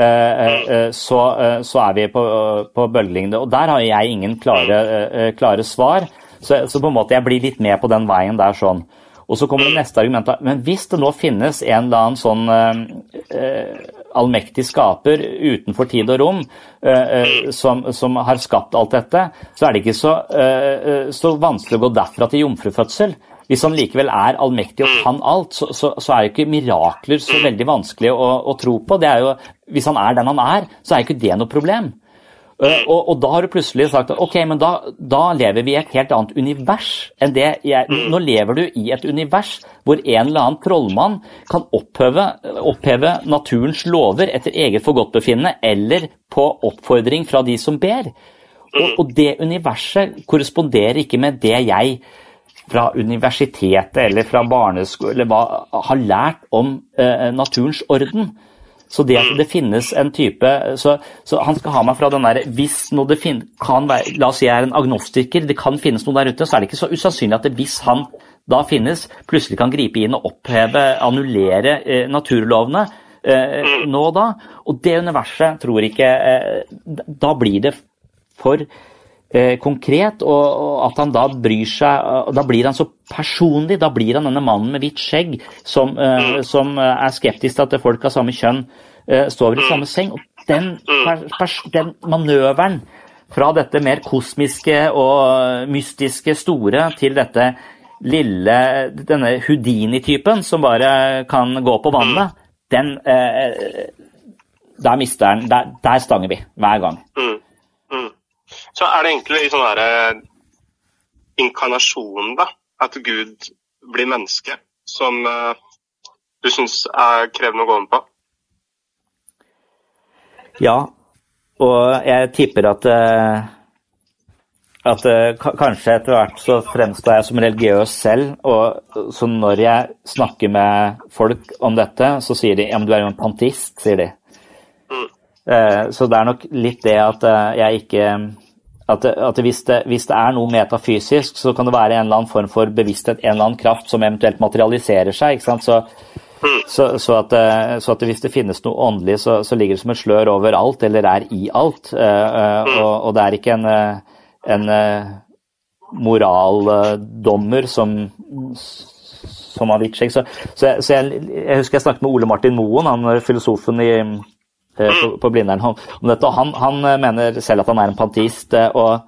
Uh, så, uh, så er vi på, uh, på bølgelengde, og der har jeg ingen klare, uh, klare svar, så, så på en måte jeg blir litt med på den veien der sånn. Og så kommer det neste argument, men hvis det nå finnes en eller annen sånn uh, uh, allmektig skaper utenfor tid og rom uh, uh, som, som har skapt alt dette, så er det ikke så, uh, så vanskelig å gå derfra til jomfrufødsel. Hvis han likevel er allmektig og kan alt, så, så, så er jo ikke mirakler så veldig vanskelig å, å tro på. Det er jo, hvis han er den han er, så er ikke det noe problem. Uh, og, og da har du plutselig sagt at ok, men da, da lever vi i et helt annet univers enn det jeg, nå lever du i et univers hvor en eller annen trollmann kan oppheve, oppheve naturens lover etter eget forgodtbefinnende eller på oppfordring fra de som ber. Og, og det universet korresponderer ikke med det jeg fra universitetet eller fra barneskolen eller hva, har lært om eh, naturens orden. Så det at det finnes en type, så, så han skal ha meg fra den der, hvis noe det fin, kan være, la oss si jeg er en agnostiker, det kan finnes noe der ute, så er det ikke så usannsynlig at det, hvis han da finnes, plutselig kan gripe inn og oppheve, annullere eh, naturlovene eh, nå og da. Og det universet tror ikke, eh, da blir det for Eh, konkret, og, og at han da bryr seg, og da blir han så personlig, da blir han denne mannen med hvitt skjegg som, eh, som er skeptisk til at folk av samme kjønn eh, står i samme seng, og den, pers, den manøveren fra dette mer kosmiske og mystiske store til dette lille, denne Houdini-typen som bare kan gå på vannet, den, eh, der mister han, der, der stanger vi hver gang. Mm. Mm. Så er det egentlig i sånn der inkarnasjon da, at Gud blir menneske, som uh, du synes er krevende å gå med på? Ja, og jeg tipper at, at kanskje etter hvert så fremstår jeg som religiøs selv, og så når jeg snakker med folk om dette, så sier de, ja, men du er jo en pantist, sier de. Så det er nok litt det at jeg ikke, at, at hvis, det, hvis det er noe metafysisk, så kan det være en eller annen form for bevissthet, en eller annen kraft som eventuelt materialiserer seg, ikke sant? Så, så, så, at, så at hvis det finnes noe åndelig, så, så ligger det som et slør over alt, eller er i alt, og, og det er ikke en, en moraldommer som, som har vidt seg. Så, så, jeg, så jeg, jeg husker jeg snakket med Ole Martin Moen, han filosofen i På, på Blindern om dette, og han, han mener selv at han er en pantist, og,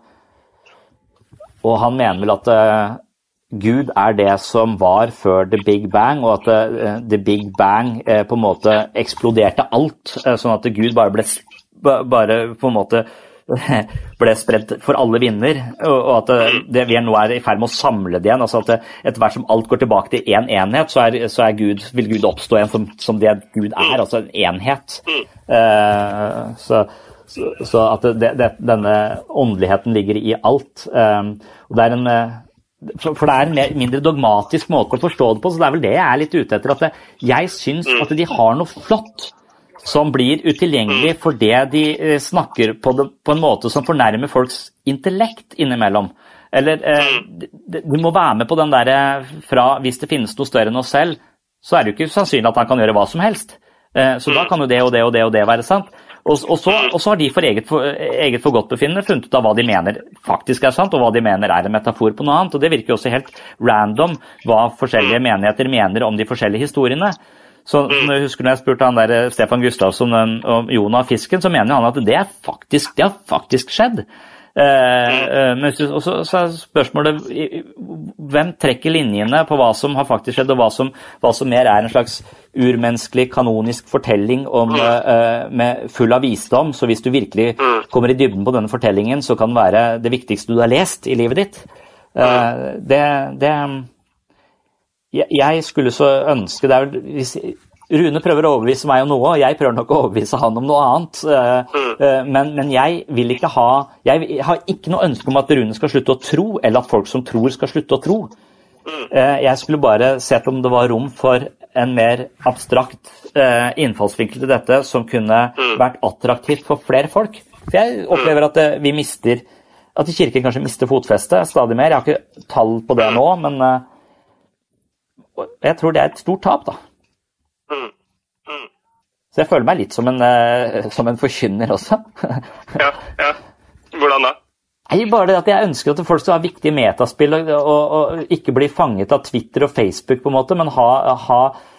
og han mener vel at uh, Gud er det som var før The Big Bang, og at uh, The Big Bang uh, på en måte eksploderte alt, uh, sånn at Gud bare ble, bare på en måte ble spredt for alle vinder, og at det vi er nå er i ferd med å samle det igjen, altså at etter hvert som alt går tilbake til en enhet, så, er, så er Gud, vil Gud oppstå igjen som, som det Gud er, altså en enhet. Uh, så, så, så at det, det, denne åndeligheten ligger i alt, uh, og det er en for, for det er en mer, mindre dogmatisk måte å forstå det på, så det er vel det jeg er litt ute etter, at det, jeg synes at de har noe flott som blir utilgjengelig for det de snakker på, det, på en måte som fornærmer folks intellekt innimellom. Eller eh, du må være med på den der fra hvis det finnes noe større enn oss selv, så er det jo ikke sannsynlig at han kan gjøre hva som helst. Eh, så da kan jo det og det og det og det være sant. Og, og, så, og så har de for eget, for eget forgodtbefinnende funnet ut av hva de mener faktisk er sant, og hva de mener er en metafor på noe annet. Og det virker jo også helt random hva forskjellige menigheter mener om de forskjellige historiene. Så når jeg husker når jeg spurte han der Stefan Gustavsson om Jonah og fisken, så mener han at det, er faktisk, det har faktisk skjedd. Eh, men så, så, så er spørsmålet, hvem trekker linjene på hva som har faktisk skjedd, og hva som, hva som mer er en slags urmenneskelig, kanonisk fortelling om, eh, med full av visdom, så hvis du virkelig kommer i dybden på denne fortellingen, så kan det være det viktigste du har lest i livet ditt. Eh, det... det Jeg skulle så ønske det er, hvis Rune prøver å overbevise meg om noe, og jeg prøver nok å overbevise han om noe annet, men, men jeg vil ikke ha jeg har ikke noe ønske om at Rune skal slutte å tro, eller at folk som tror skal slutte å tro. Jeg skulle bare sett om det var rom for en mer abstrakt innfallsvinkel til dette som kunne vært attraktivt for flere folk. For jeg opplever at vi mister, at kirken kanskje mister fotfeste stadig mer. Jeg har ikke tall på det nå, men jeg tror det er et stort tap, da. Mm. Mm. Så jeg føler meg litt som en, uh, som en forkynner også. Ja, ja. Hvordan da? Nei, bare det at jeg ønsker at folk skal ha viktige metaspill og, og, og ikke bli fanget av Twitter og Facebook på en måte, men ha, ha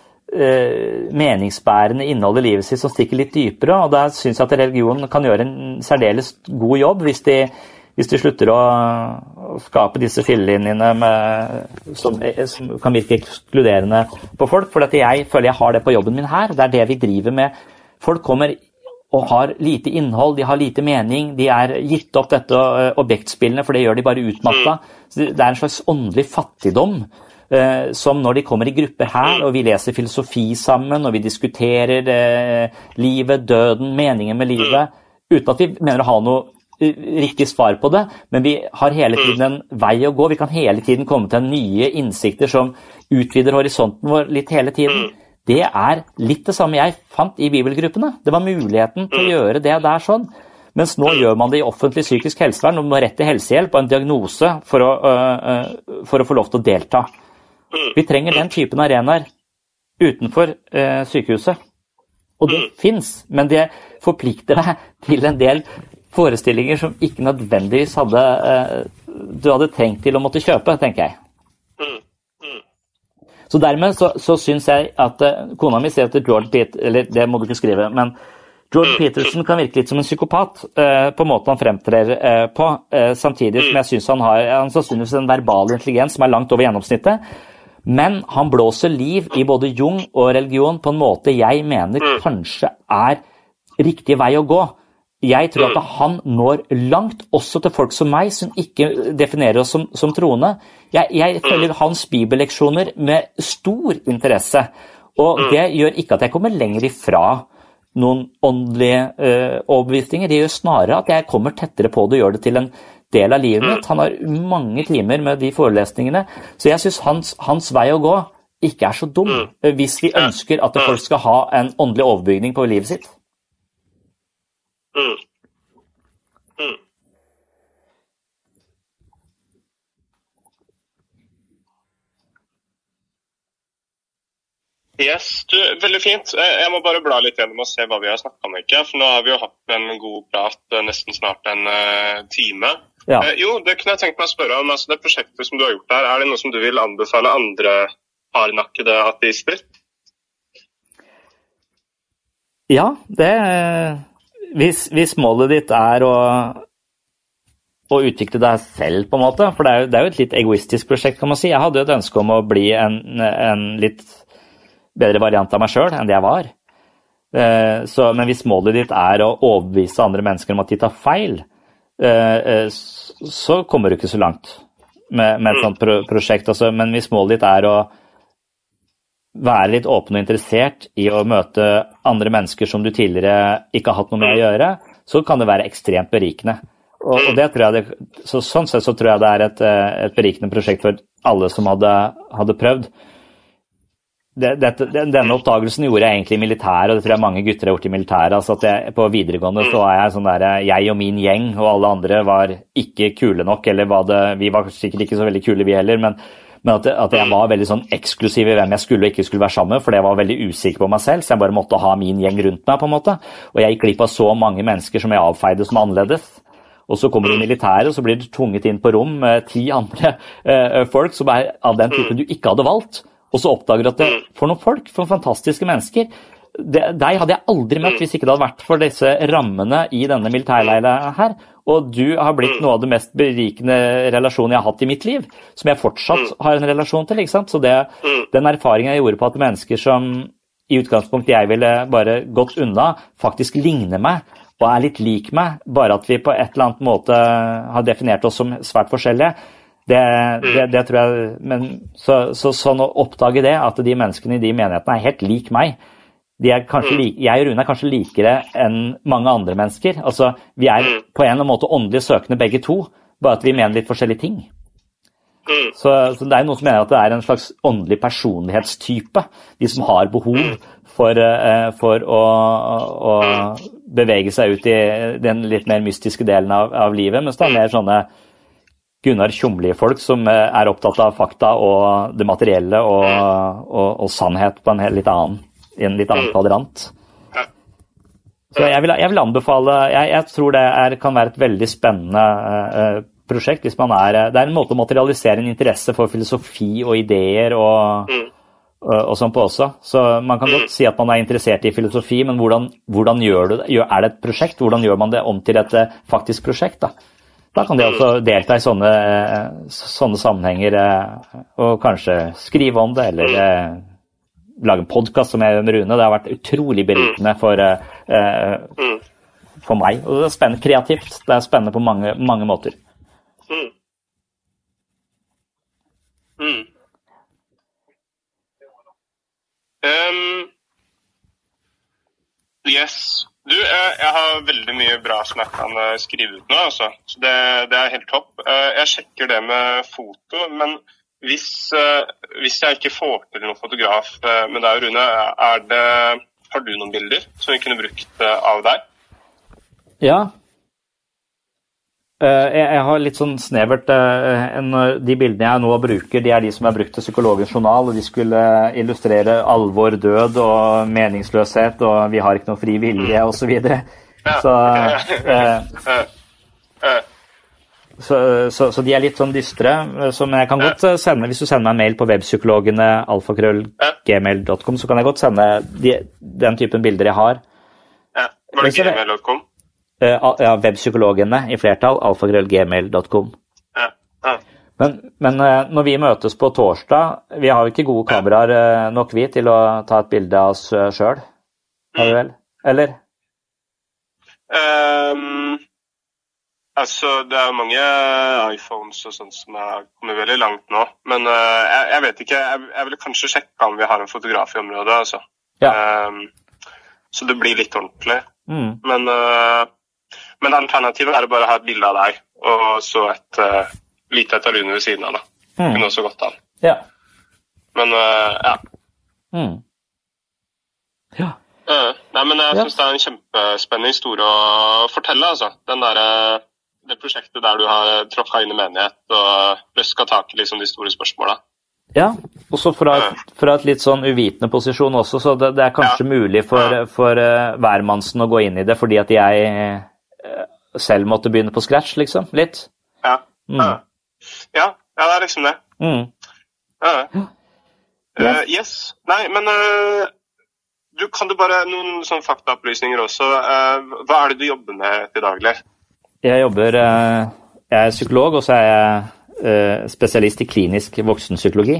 uh, meningsbærende innhold i livet sitt som stikker litt dypere, og da synes jeg at religion kan gjøre en særdeles god jobb hvis de Hvis de slutter å, å skape disse skillelinjene med, som, som kan virke ekskluderende på folk, for at jeg føler jeg har det på jobben min her. Det er det vi driver med. Folk kommer og har lite innhold, de har lite mening, de er gitt opp dette objektspillene, for det gjør de bare utmatta. Så det er en slags åndelig fattigdom, eh, som når de kommer i grupper her, og vi leser filosofi sammen, og vi diskuterer eh, livet, døden, meningen med livet, uten at vi mener å ha noe riktig svar på det, men vi har hele tiden en vei å gå. Vi kan hele tiden komme til nye innsikter som utvider horisonten vår litt hele tiden. Det er litt det samme jeg fant i bibelgruppene. Det var muligheten til å gjøre det der sånn. Mens nå gjør man det i offentlig psykisk helsevern, og man har rett til helsehjelp og en diagnose for å, uh, for å få lov til å delta. Vi trenger den typen arenaer utenfor uh, sykehuset. Og det finnes, men det forplikter deg til en del forestillinger som ikke nødvendigvis hadde, uh, du hadde trengt til å måtte kjøpe, tenker jeg. Mm. Mm. Så dermed så, så synes jeg at uh, kona mi sier at Jordan Peterson, eller det må du ikke skrive, men Jordan Peterson kan virke litt som en psykopat uh, på måten han fremtrer uh, på, uh, samtidig som jeg synes han har han sannsynligvis en verbal intelligens som er langt over gjennomsnittet, men han blåser liv i både Jung og religion på en måte jeg mener kanskje er riktig vei å gå. Jeg tror at han når langt også til folk som meg, som ikke definerer oss som, som troende. Jeg, jeg følger hans bibelleksjoner med stor interesse, og det gjør ikke at jeg kommer lenger ifra noen åndelige uh, overbevisninger. Det gjør snarere at jeg kommer tettere på det og gjør det til en del av livet mitt. Han har mange timer med de forelesningene, så jeg synes hans, hans vei å gå ikke er så dum, uh, hvis vi ønsker at folk skal ha en åndelig overbygning på livet sitt. Mm. Mm. Yes, du, veldig fint. Jeg må bare bla litt gjennom og se hva vi har snakket om, ikke? For nå har vi jo hatt en god prat nesten snart en uh, time. Ja. Uh, jo, det kunne jeg tenkt meg å spørre om. Altså, det prosjektet som du har gjort her, er det noe som du vil anbefale andre hardnakkede ateister? Ja, det hvis, hvis målet ditt er å, å utvikle deg selv på en måte, for det er, jo, det er jo et litt egoistisk prosjekt, kan man si. Jeg hadde jo et ønske om å bli en, en litt bedre variant av meg selv enn det jeg var. Eh, så, men hvis målet ditt er å overbevise andre mennesker om at de tar feil, eh, så kommer du ikke så langt med, med et sånt pro prosjekt. Altså, men hvis målet ditt er å være litt åpen og interessert i å møte andre mennesker som du tidligere ikke har hatt noe med å gjøre, så kan det være ekstremt berikende. Og, og det tror jeg det, så, sånn sett så tror jeg det er et, et berikende prosjekt for alle som hadde, hadde prøvd. Det, det, denne oppdagelsen gjorde jeg egentlig i militæret, og det tror jeg mange gutter har gjort i militæret. Altså at jeg, på videregående så var jeg sånn der, jeg og min gjeng og alle andre var ikke kule nok, eller var det, vi var sikkert ikke så veldig kule vi heller, men, men at, at jeg var veldig sånn eksklusiv i hvem jeg skulle og ikke skulle være sammen med, for jeg var veldig usikker på meg selv, så jeg bare måtte ha min gjeng rundt meg på en måte. Og jeg gikk glipp av så mange mennesker som jeg avfeide som annerledes. Og så kommer du i militæret, og så blir du tvunget inn på rom med ti andre uh, folk som er av den typen du ikke hadde valgt. Og så oppdager du at det, for noen folk, for fantastiske mennesker, det, deg hadde jeg aldri møtt hvis ikke det hadde vært for disse rammene i denne militærleiren her. Og du har blitt noe av det mest berikende relasjonen jeg har hatt i mitt liv, som jeg fortsatt har en relasjon til, ikke sant? Så det, den erfaringen jeg gjorde på at mennesker som i utgangspunktet jeg ville bare gått unna, faktisk ligner meg, og er litt lik meg, bare at vi på et eller annet måte har definert oss som svært forskjellige. Det, det, det tror jeg, men så, så sånn å oppdage det, at de menneskene i de menighetene er helt lik meg. De er kanskje like, jeg og Rune er kanskje likere enn mange andre mennesker. Altså, vi er på en eller annen måte åndelig søkende begge to, bare at vi mener litt forskjellige ting. Så, så det er noen som mener at det er en slags åndelig personlighetstype, de som har behov for, uh, for å, å bevege seg ut i den litt mer mystiske delen av, av livet, mens det er mer sånne Gunnar Tjomlige folk som er opptatt av fakta og det materielle og, og, og sannhet på en litt annen, i en litt annen kvadrant. Så jeg vil, jeg vil anbefale, jeg, jeg tror det er, kan være et veldig spennende uh, prosjekt hvis man er, det er en måte å materialisere en interesse for filosofi og ideer og, og, og sånn på også. Så man kan godt si at man er interessert i filosofi, men hvordan, hvordan gjør du det? Er det et prosjekt? Hvordan gjør man det om til et faktisk prosjekt da? Da kan de også delta i sånne, sånne sammenhenger og kanskje skrive om det, eller eh, lage en podcast som jeg gjør med Rune. Det har vært utrolig berikende for, eh, for meg. Og det er spennende kreativt. Det er spennende på mange, mange måter. Mm. Mm. Um, yes. Du, jeg har veldig mye bra som jeg kan skrive ut nå, altså. Så det, det er helt topp. Jeg sjekker det med foto, men hvis, hvis jeg ikke får til noen fotograf med deg, Rune, er det, har du noen bilder som vi kunne brukt av deg? Ja. Jeg har litt sånn snevert, de bildene jeg nå bruker, de er de som er brukt til Psykologens journal, og de skulle illustrere alvor, død og meningsløshet, og vi har ikke noe fri vilje, og så videre. Så, så, så, så de er litt sånn dystre, som jeg kan godt sende, hvis du sender meg en mail på webpsykologene alfakrøll gmail punktum com, så kan jeg godt sende de, den typen bilder jeg har. Ja, var det gmail punktum com? Ja, webpsykologene i flertall, alfakrøll gmail punktum com. Ja, ja. Men, men når vi møtes på torsdag, vi har jo ikke gode kameraer nok vi til å ta et bilde av oss selv, har vi vel? Eller? Um, altså, det er mange iPhones og sånt som er kommet veldig langt nå, men uh, jeg, jeg vet ikke, jeg, jeg vil kanskje sjekke om vi har en fotograf i området, altså. Ja. Um, så det blir litt ordentlig. Mm. Men, uh, men alternativet er å bare ha et bilde av deg, og så et uh, lite etalune ved siden av det. Mm. Kunne også gått an. Ja. Men, uh, ja. Mm. Ja. Uh, nei, men jeg ja. synes det er en kjempespennende historie å fortelle, altså. Den der, det prosjektet der du har tråkket inn i menighet og løsket tak i liksom, de store spørsmålene. Ja, og så fra, fra et litt sånn uvitende posisjon også, så det, det er kanskje ja. mulig for, for uh, hvermannsen å gå inn i det, fordi at jeg uh, selv måtte begynne på scratch, liksom, litt. Ja, mm. ja. ja, ja det er liksom det. Mm. Ja. Uh, yes, nei, men uh, du, kan du bare noen sånne faktaopplysninger også. Uh, hva er det du jobber med til daglig? Jeg jobber, uh, jeg er psykolog, og så er jeg Uh, spesialist i klinisk voksenpsykologi.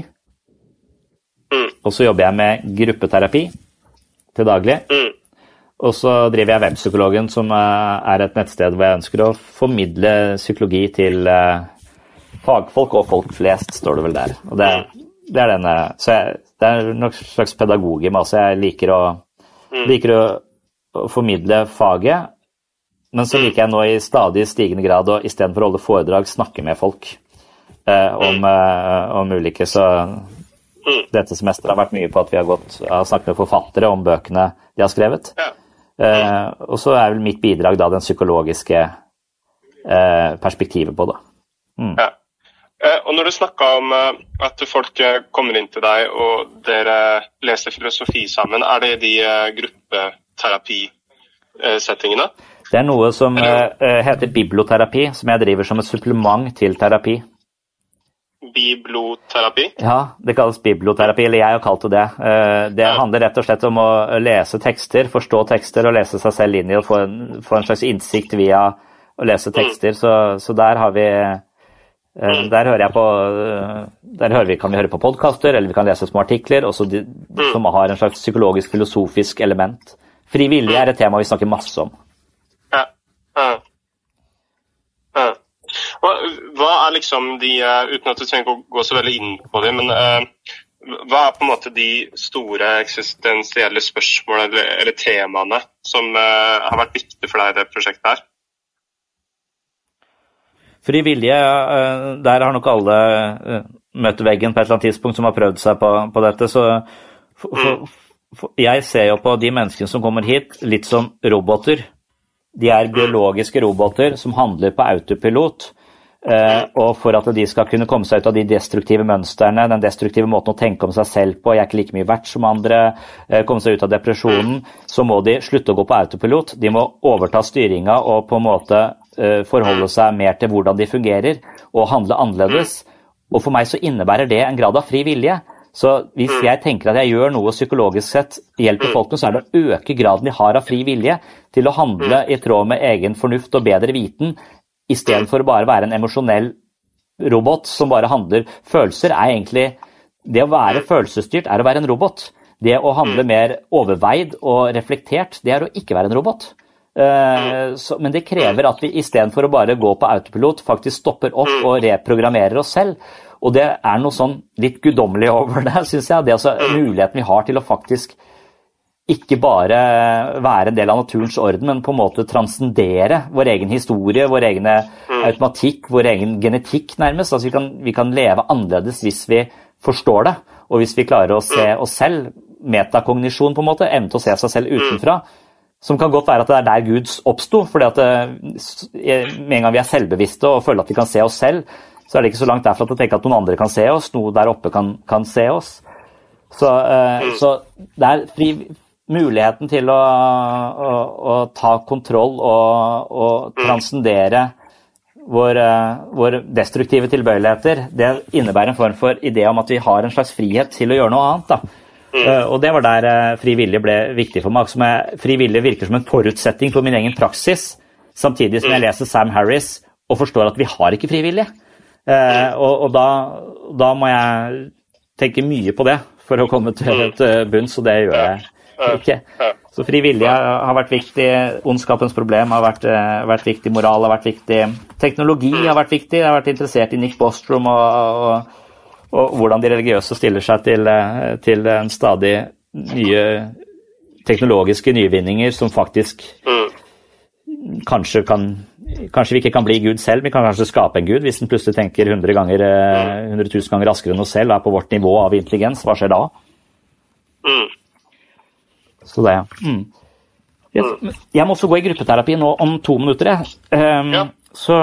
Mm. Og så jobber jeg med gruppeterapi til daglig. Mm. Og så driver jeg Webpsykologen, som uh, er et nettsted hvor jeg ønsker å formidle psykologi til uh, fagfolk og folk flest, står det vel der. Og det, det er denne, så jeg, det er nok slags pedagog i meg, så jeg liker å, mm. liker å, å formidle faget, men så liker jeg nå i stadig stigende grad å i stedet for å holde foredrag snakke med folk. Eh, om, eh, om ulike, så dette semesteret har vært mye på at vi har, gått, har snakket med forfattere om bøkene de har skrevet. Eh, og så er vel mitt bidrag da den psykologiske eh, perspektivet på det. Mm. Ja. Eh, og når du snakket om eh, at folk kommer inn til deg og dere leser filosofi sammen, er det de eh, gruppeterapi-settingene? Det er noe som eh, heter biblioterapi, som jeg driver som et supplement til terapi. Biblioterapi? Ja, det kalles biblioterapi, eller jeg har kalt det det. Det handler rett og slett om å lese tekster, forstå tekster og lese seg selv inn i og få en, få en slags innsikt via å lese tekster. Så, så der har vi, der hører jeg på, der hører vi, kan vi høre på podcaster, eller vi kan lese små artikler, også de, som har en slags psykologisk, filosofisk element. Fri vilje er et tema vi snakker masse om. Ja, ja. Ja. Hva er liksom de, uten at du trenger å gå så veldig inn på det, men uh, hva er på en måte de store eksistensielle spørsmålene eller, eller temaene som uh, har vært viktige for deg i det prosjektet her? Fri vilje, uh, der har nok alle uh, møtt veggen på et eller annet tidspunkt som har prøvd seg på, på dette, så for, for, for, jeg ser jo på de menneskene som kommer hit litt som roboter. De er biologiske roboter som handler på autopilot, eh, og for at de skal kunne komme seg ut av de destruktive mønstrene, den destruktive måten å tenke om seg selv på, jeg er ikke like mye verdt som andre, eh, komme seg ut av depresjonen, så må de slutte å gå på autopilot. De må overta styringa og på en måte eh, forholde seg mer til hvordan de fungerer, og handle annerledes. Og for meg så innebærer det en grad av fri vilje. Så hvis jeg tenker at jeg gjør noe psykologisk sett hjelper folkene, så er det å øke graden de har av fri vilje til å handle i tråd med egen fornuft og bedre viten, i stedet for å bare være en emosjonell robot som bare handler. Følelser er egentlig, det å være følelsesstyrt er å være en robot. Det å handle mer overveid og reflektert, det er å ikke være en robot. Uh, så, men det krever at vi i stedet for å bare gå på autopilot faktisk stopper opp og reprogrammerer oss selv. Og det er noe sånn litt guddommelig over det, synes jeg. Det er altså muligheten vi har til å faktisk ikke bare være en del av naturens orden, men på en måte transcendere vår egen historie, vår egen automatikk, vår egen genetikk nærmest. Altså vi kan, vi kan leve annerledes hvis vi forstår det, og hvis vi klarer å se oss selv, metakognisjon på en måte, evne til å se seg selv utenfra, som kan godt være at det er der Gud oppstod, fordi at det, med en gang vi er selvbevisste og føler at vi kan se oss selv, så er det ikke så langt derfra til å tenke at noen andre kan se oss, noe der oppe kan, kan se oss. Så, uh, så det er fri, muligheten til å, å, å ta kontroll og, og transcendere vår, uh, vår destruktive tilbøyeligheter, det innebærer en form for idé om at vi har en slags frihet til å gjøre noe annet. Da. Uh, og det var der uh, fri vilje ble viktig for meg. Som jeg, fri vilje virker som en forutsetning for min egen praksis, samtidig som jeg leser Sam Harris og forstår at vi har ikke fri vilje. Eh, og, og da, da må jeg tenke mye på det for å komme til et bunns, og det gjør jeg ikke. Så fri vilje har vært viktig, ondskapens problem har vært, vært viktig, moral har vært viktig, teknologi har vært viktig, jeg har vært interessert i Nick Bostrom og, og, og hvordan de religiøse stiller seg til, til en stadig nye teknologiske nyvinninger som faktisk mm. kanskje kan Kanskje vi ikke kan bli Gud selv, vi kan kanskje skape en Gud hvis den plutselig tenker hundre ganger, hundre tusen ganger raskere enn oss selv, er på vårt nivå av intelligens. Hva skjer da? Mm. Så det. Mm. Jeg, jeg må også gå i gruppeterapi nå om to minutter. Um, ja. Så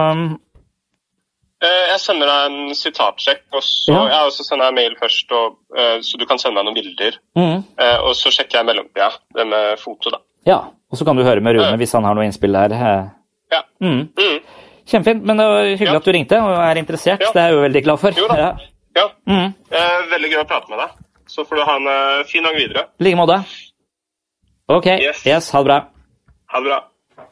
jeg sender deg en sitatsjekk, og så ja. jeg også sender deg mail først, og, uh, så du kan sende meg noen bilder. Mm. Uh, og så sjekker jeg mellomtida, det med foto da. Ja, og så kan du høre med Rune hvis han har noe innspill der. Ja. Mm. Mm. Kjempefint, men det var hyggelig ja. at du ringte og er interessert. Ja. Det er jeg jo veldig glad for. Jo da. Ja. ja. Mm. Eh, veldig gøy å prate med deg. Så får du ha en uh, fin dag videre. Like måte. Ok, yes. yes, ha det bra. Ha det bra.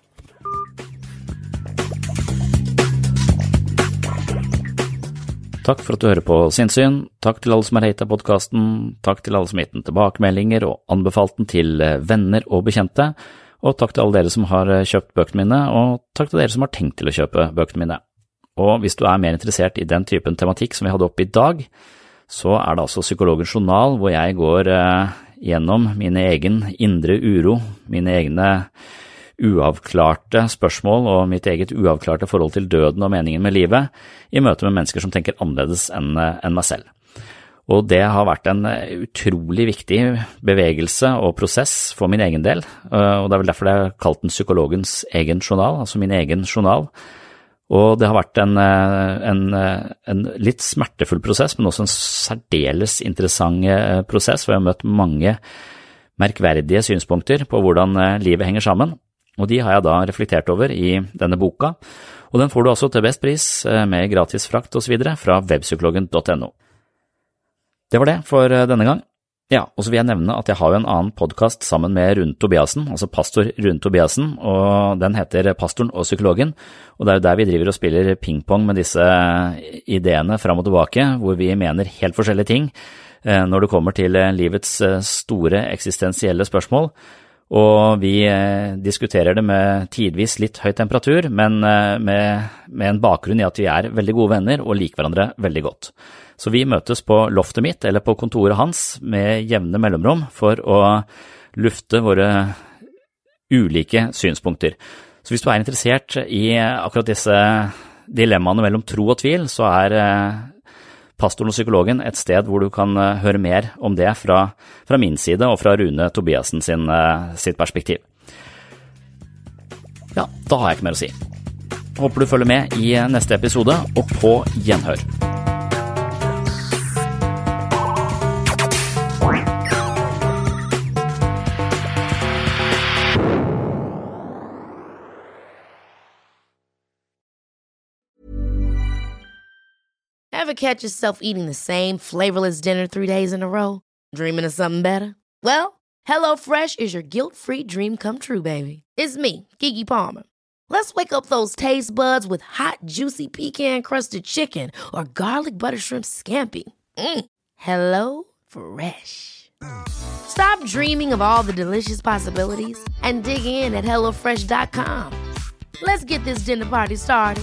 Takk for at du hører på Sinnsyn. Takk til alle som har hatet podcasten. Takk til alle som har gitt den tilbakemeldinger og anbefalt den til venner og bekjente. Og takk til alle dere som har kjøpt bøkene mine, og takk til dere som har tenkt til å kjøpe bøkene mine. Og hvis du er mer interessert i den typen tematikk som vi hadde oppe i dag, så er det altså Psykologens journal, hvor jeg går eh, gjennom mine egen indre uro, mine egne uavklarte spørsmål og mitt eget uavklarte forhold til døden og meningen med livet, i møte med mennesker som tenker annerledes enn, enn meg selv. Og det har vært en utrolig viktig bevegelse og prosess for min egen del, og det er vel derfor jeg har kalt den psykologens egen journal, altså min egen journal. Og det har vært en, en, en litt smertefull prosess, men også en særdeles interessant prosess, hvor jeg har møtt mange merkverdige synspunkter på hvordan livet henger sammen. Og de har jeg da reflektert over i denne boka, og den får du altså til best pris med gratis frakt og så videre fra webpsykologen punktum no. Det var det for denne gang. Ja, og så vil jeg nevne at jeg har jo en annen podcast sammen med Rune Tobiasen, altså pastor Rune Tobiasen, og den heter Pastoren og Psykologen, og det er jo der vi driver og spiller pingpong med disse ideene fram og tilbake, hvor vi mener helt forskjellige ting når det kommer til livets store eksistensielle spørsmål, og vi diskuterer det med tidvis litt høy temperatur, men med, med en bakgrunn i at vi er veldig gode venner og liker hverandre veldig godt. Så vi møtes på loftet mitt eller på kontoret hans med jevne mellomrom for å lufte våre ulike synspunkter. Så hvis du er interessert i akkurat disse dilemmaene mellom tro og tvil, så er Pastoren og Psykologen et sted hvor du kan høre mer om det fra, fra min side og fra Rune Tobiasen sin, sitt perspektiv. Ja, da har jeg ikke mer å si. Håper du følger med i neste episode, og på gjenhør. Ever catch yourself eating the same flavorless dinner three days in a row? Dreaming of something better? Well, HelloFresh is your guilt-free dream come true, baby. It's me, Keke Palmer. Let's wake up those taste buds with hot, juicy pecan-crusted chicken or garlic butter shrimp scampi. Mm. Hello Fresh. Stop dreaming of all the delicious possibilities and dig in at hello fresh dot com. Let's get this dinner party started.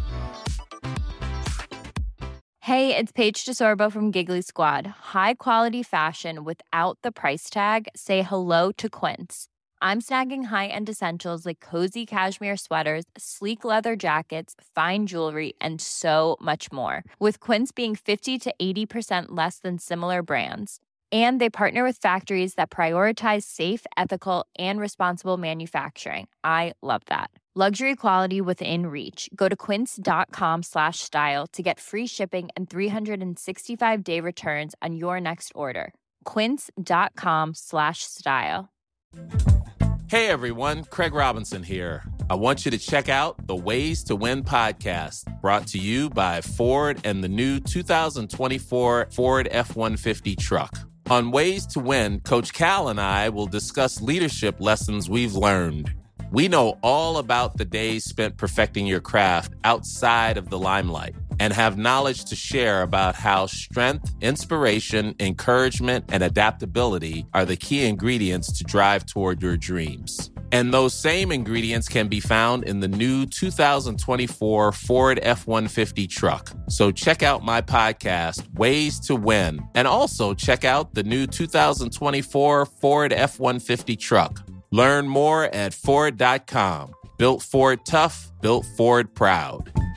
Hey, it's Paige DeSorbo from Giggly Squad. High quality fashion without the price tag. Say hello to Quince. I'm snagging high-end essentials like cozy cashmere sweaters, sleek leather jackets, fine jewelry, and so much more. With Quince being fifty to eighty percent less than similar brands. And they partner with factories that prioritize safe, ethical, and responsible manufacturing. I love that. Luxury quality within reach. Go to quince.com slash style to get free shipping and three sixty-five day returns on your next order. Quince.com slash style. Hey everyone, Craig Robinson here. I want you to check out the Ways to Win podcast, brought to you by Ford and the new two thousand twenty-four Ford F one fifty truck. On Ways to Win, Coach Cal and I will discuss leadership lessons we've learned. We know all about the days spent perfecting your craft outside of the limelight and have knowledge to share about how strength, inspiration, encouragement, and adaptability are the key ingredients to drive toward your dreams. And those same ingredients can be found in the new two thousand twenty-four Ford F one fifty truck. So check out my podcast, Ways to Win, and also check out the new two thousand twenty-four Ford F one fifty truck. Learn more at Ford dot com. Built Ford tough, built Ford proud.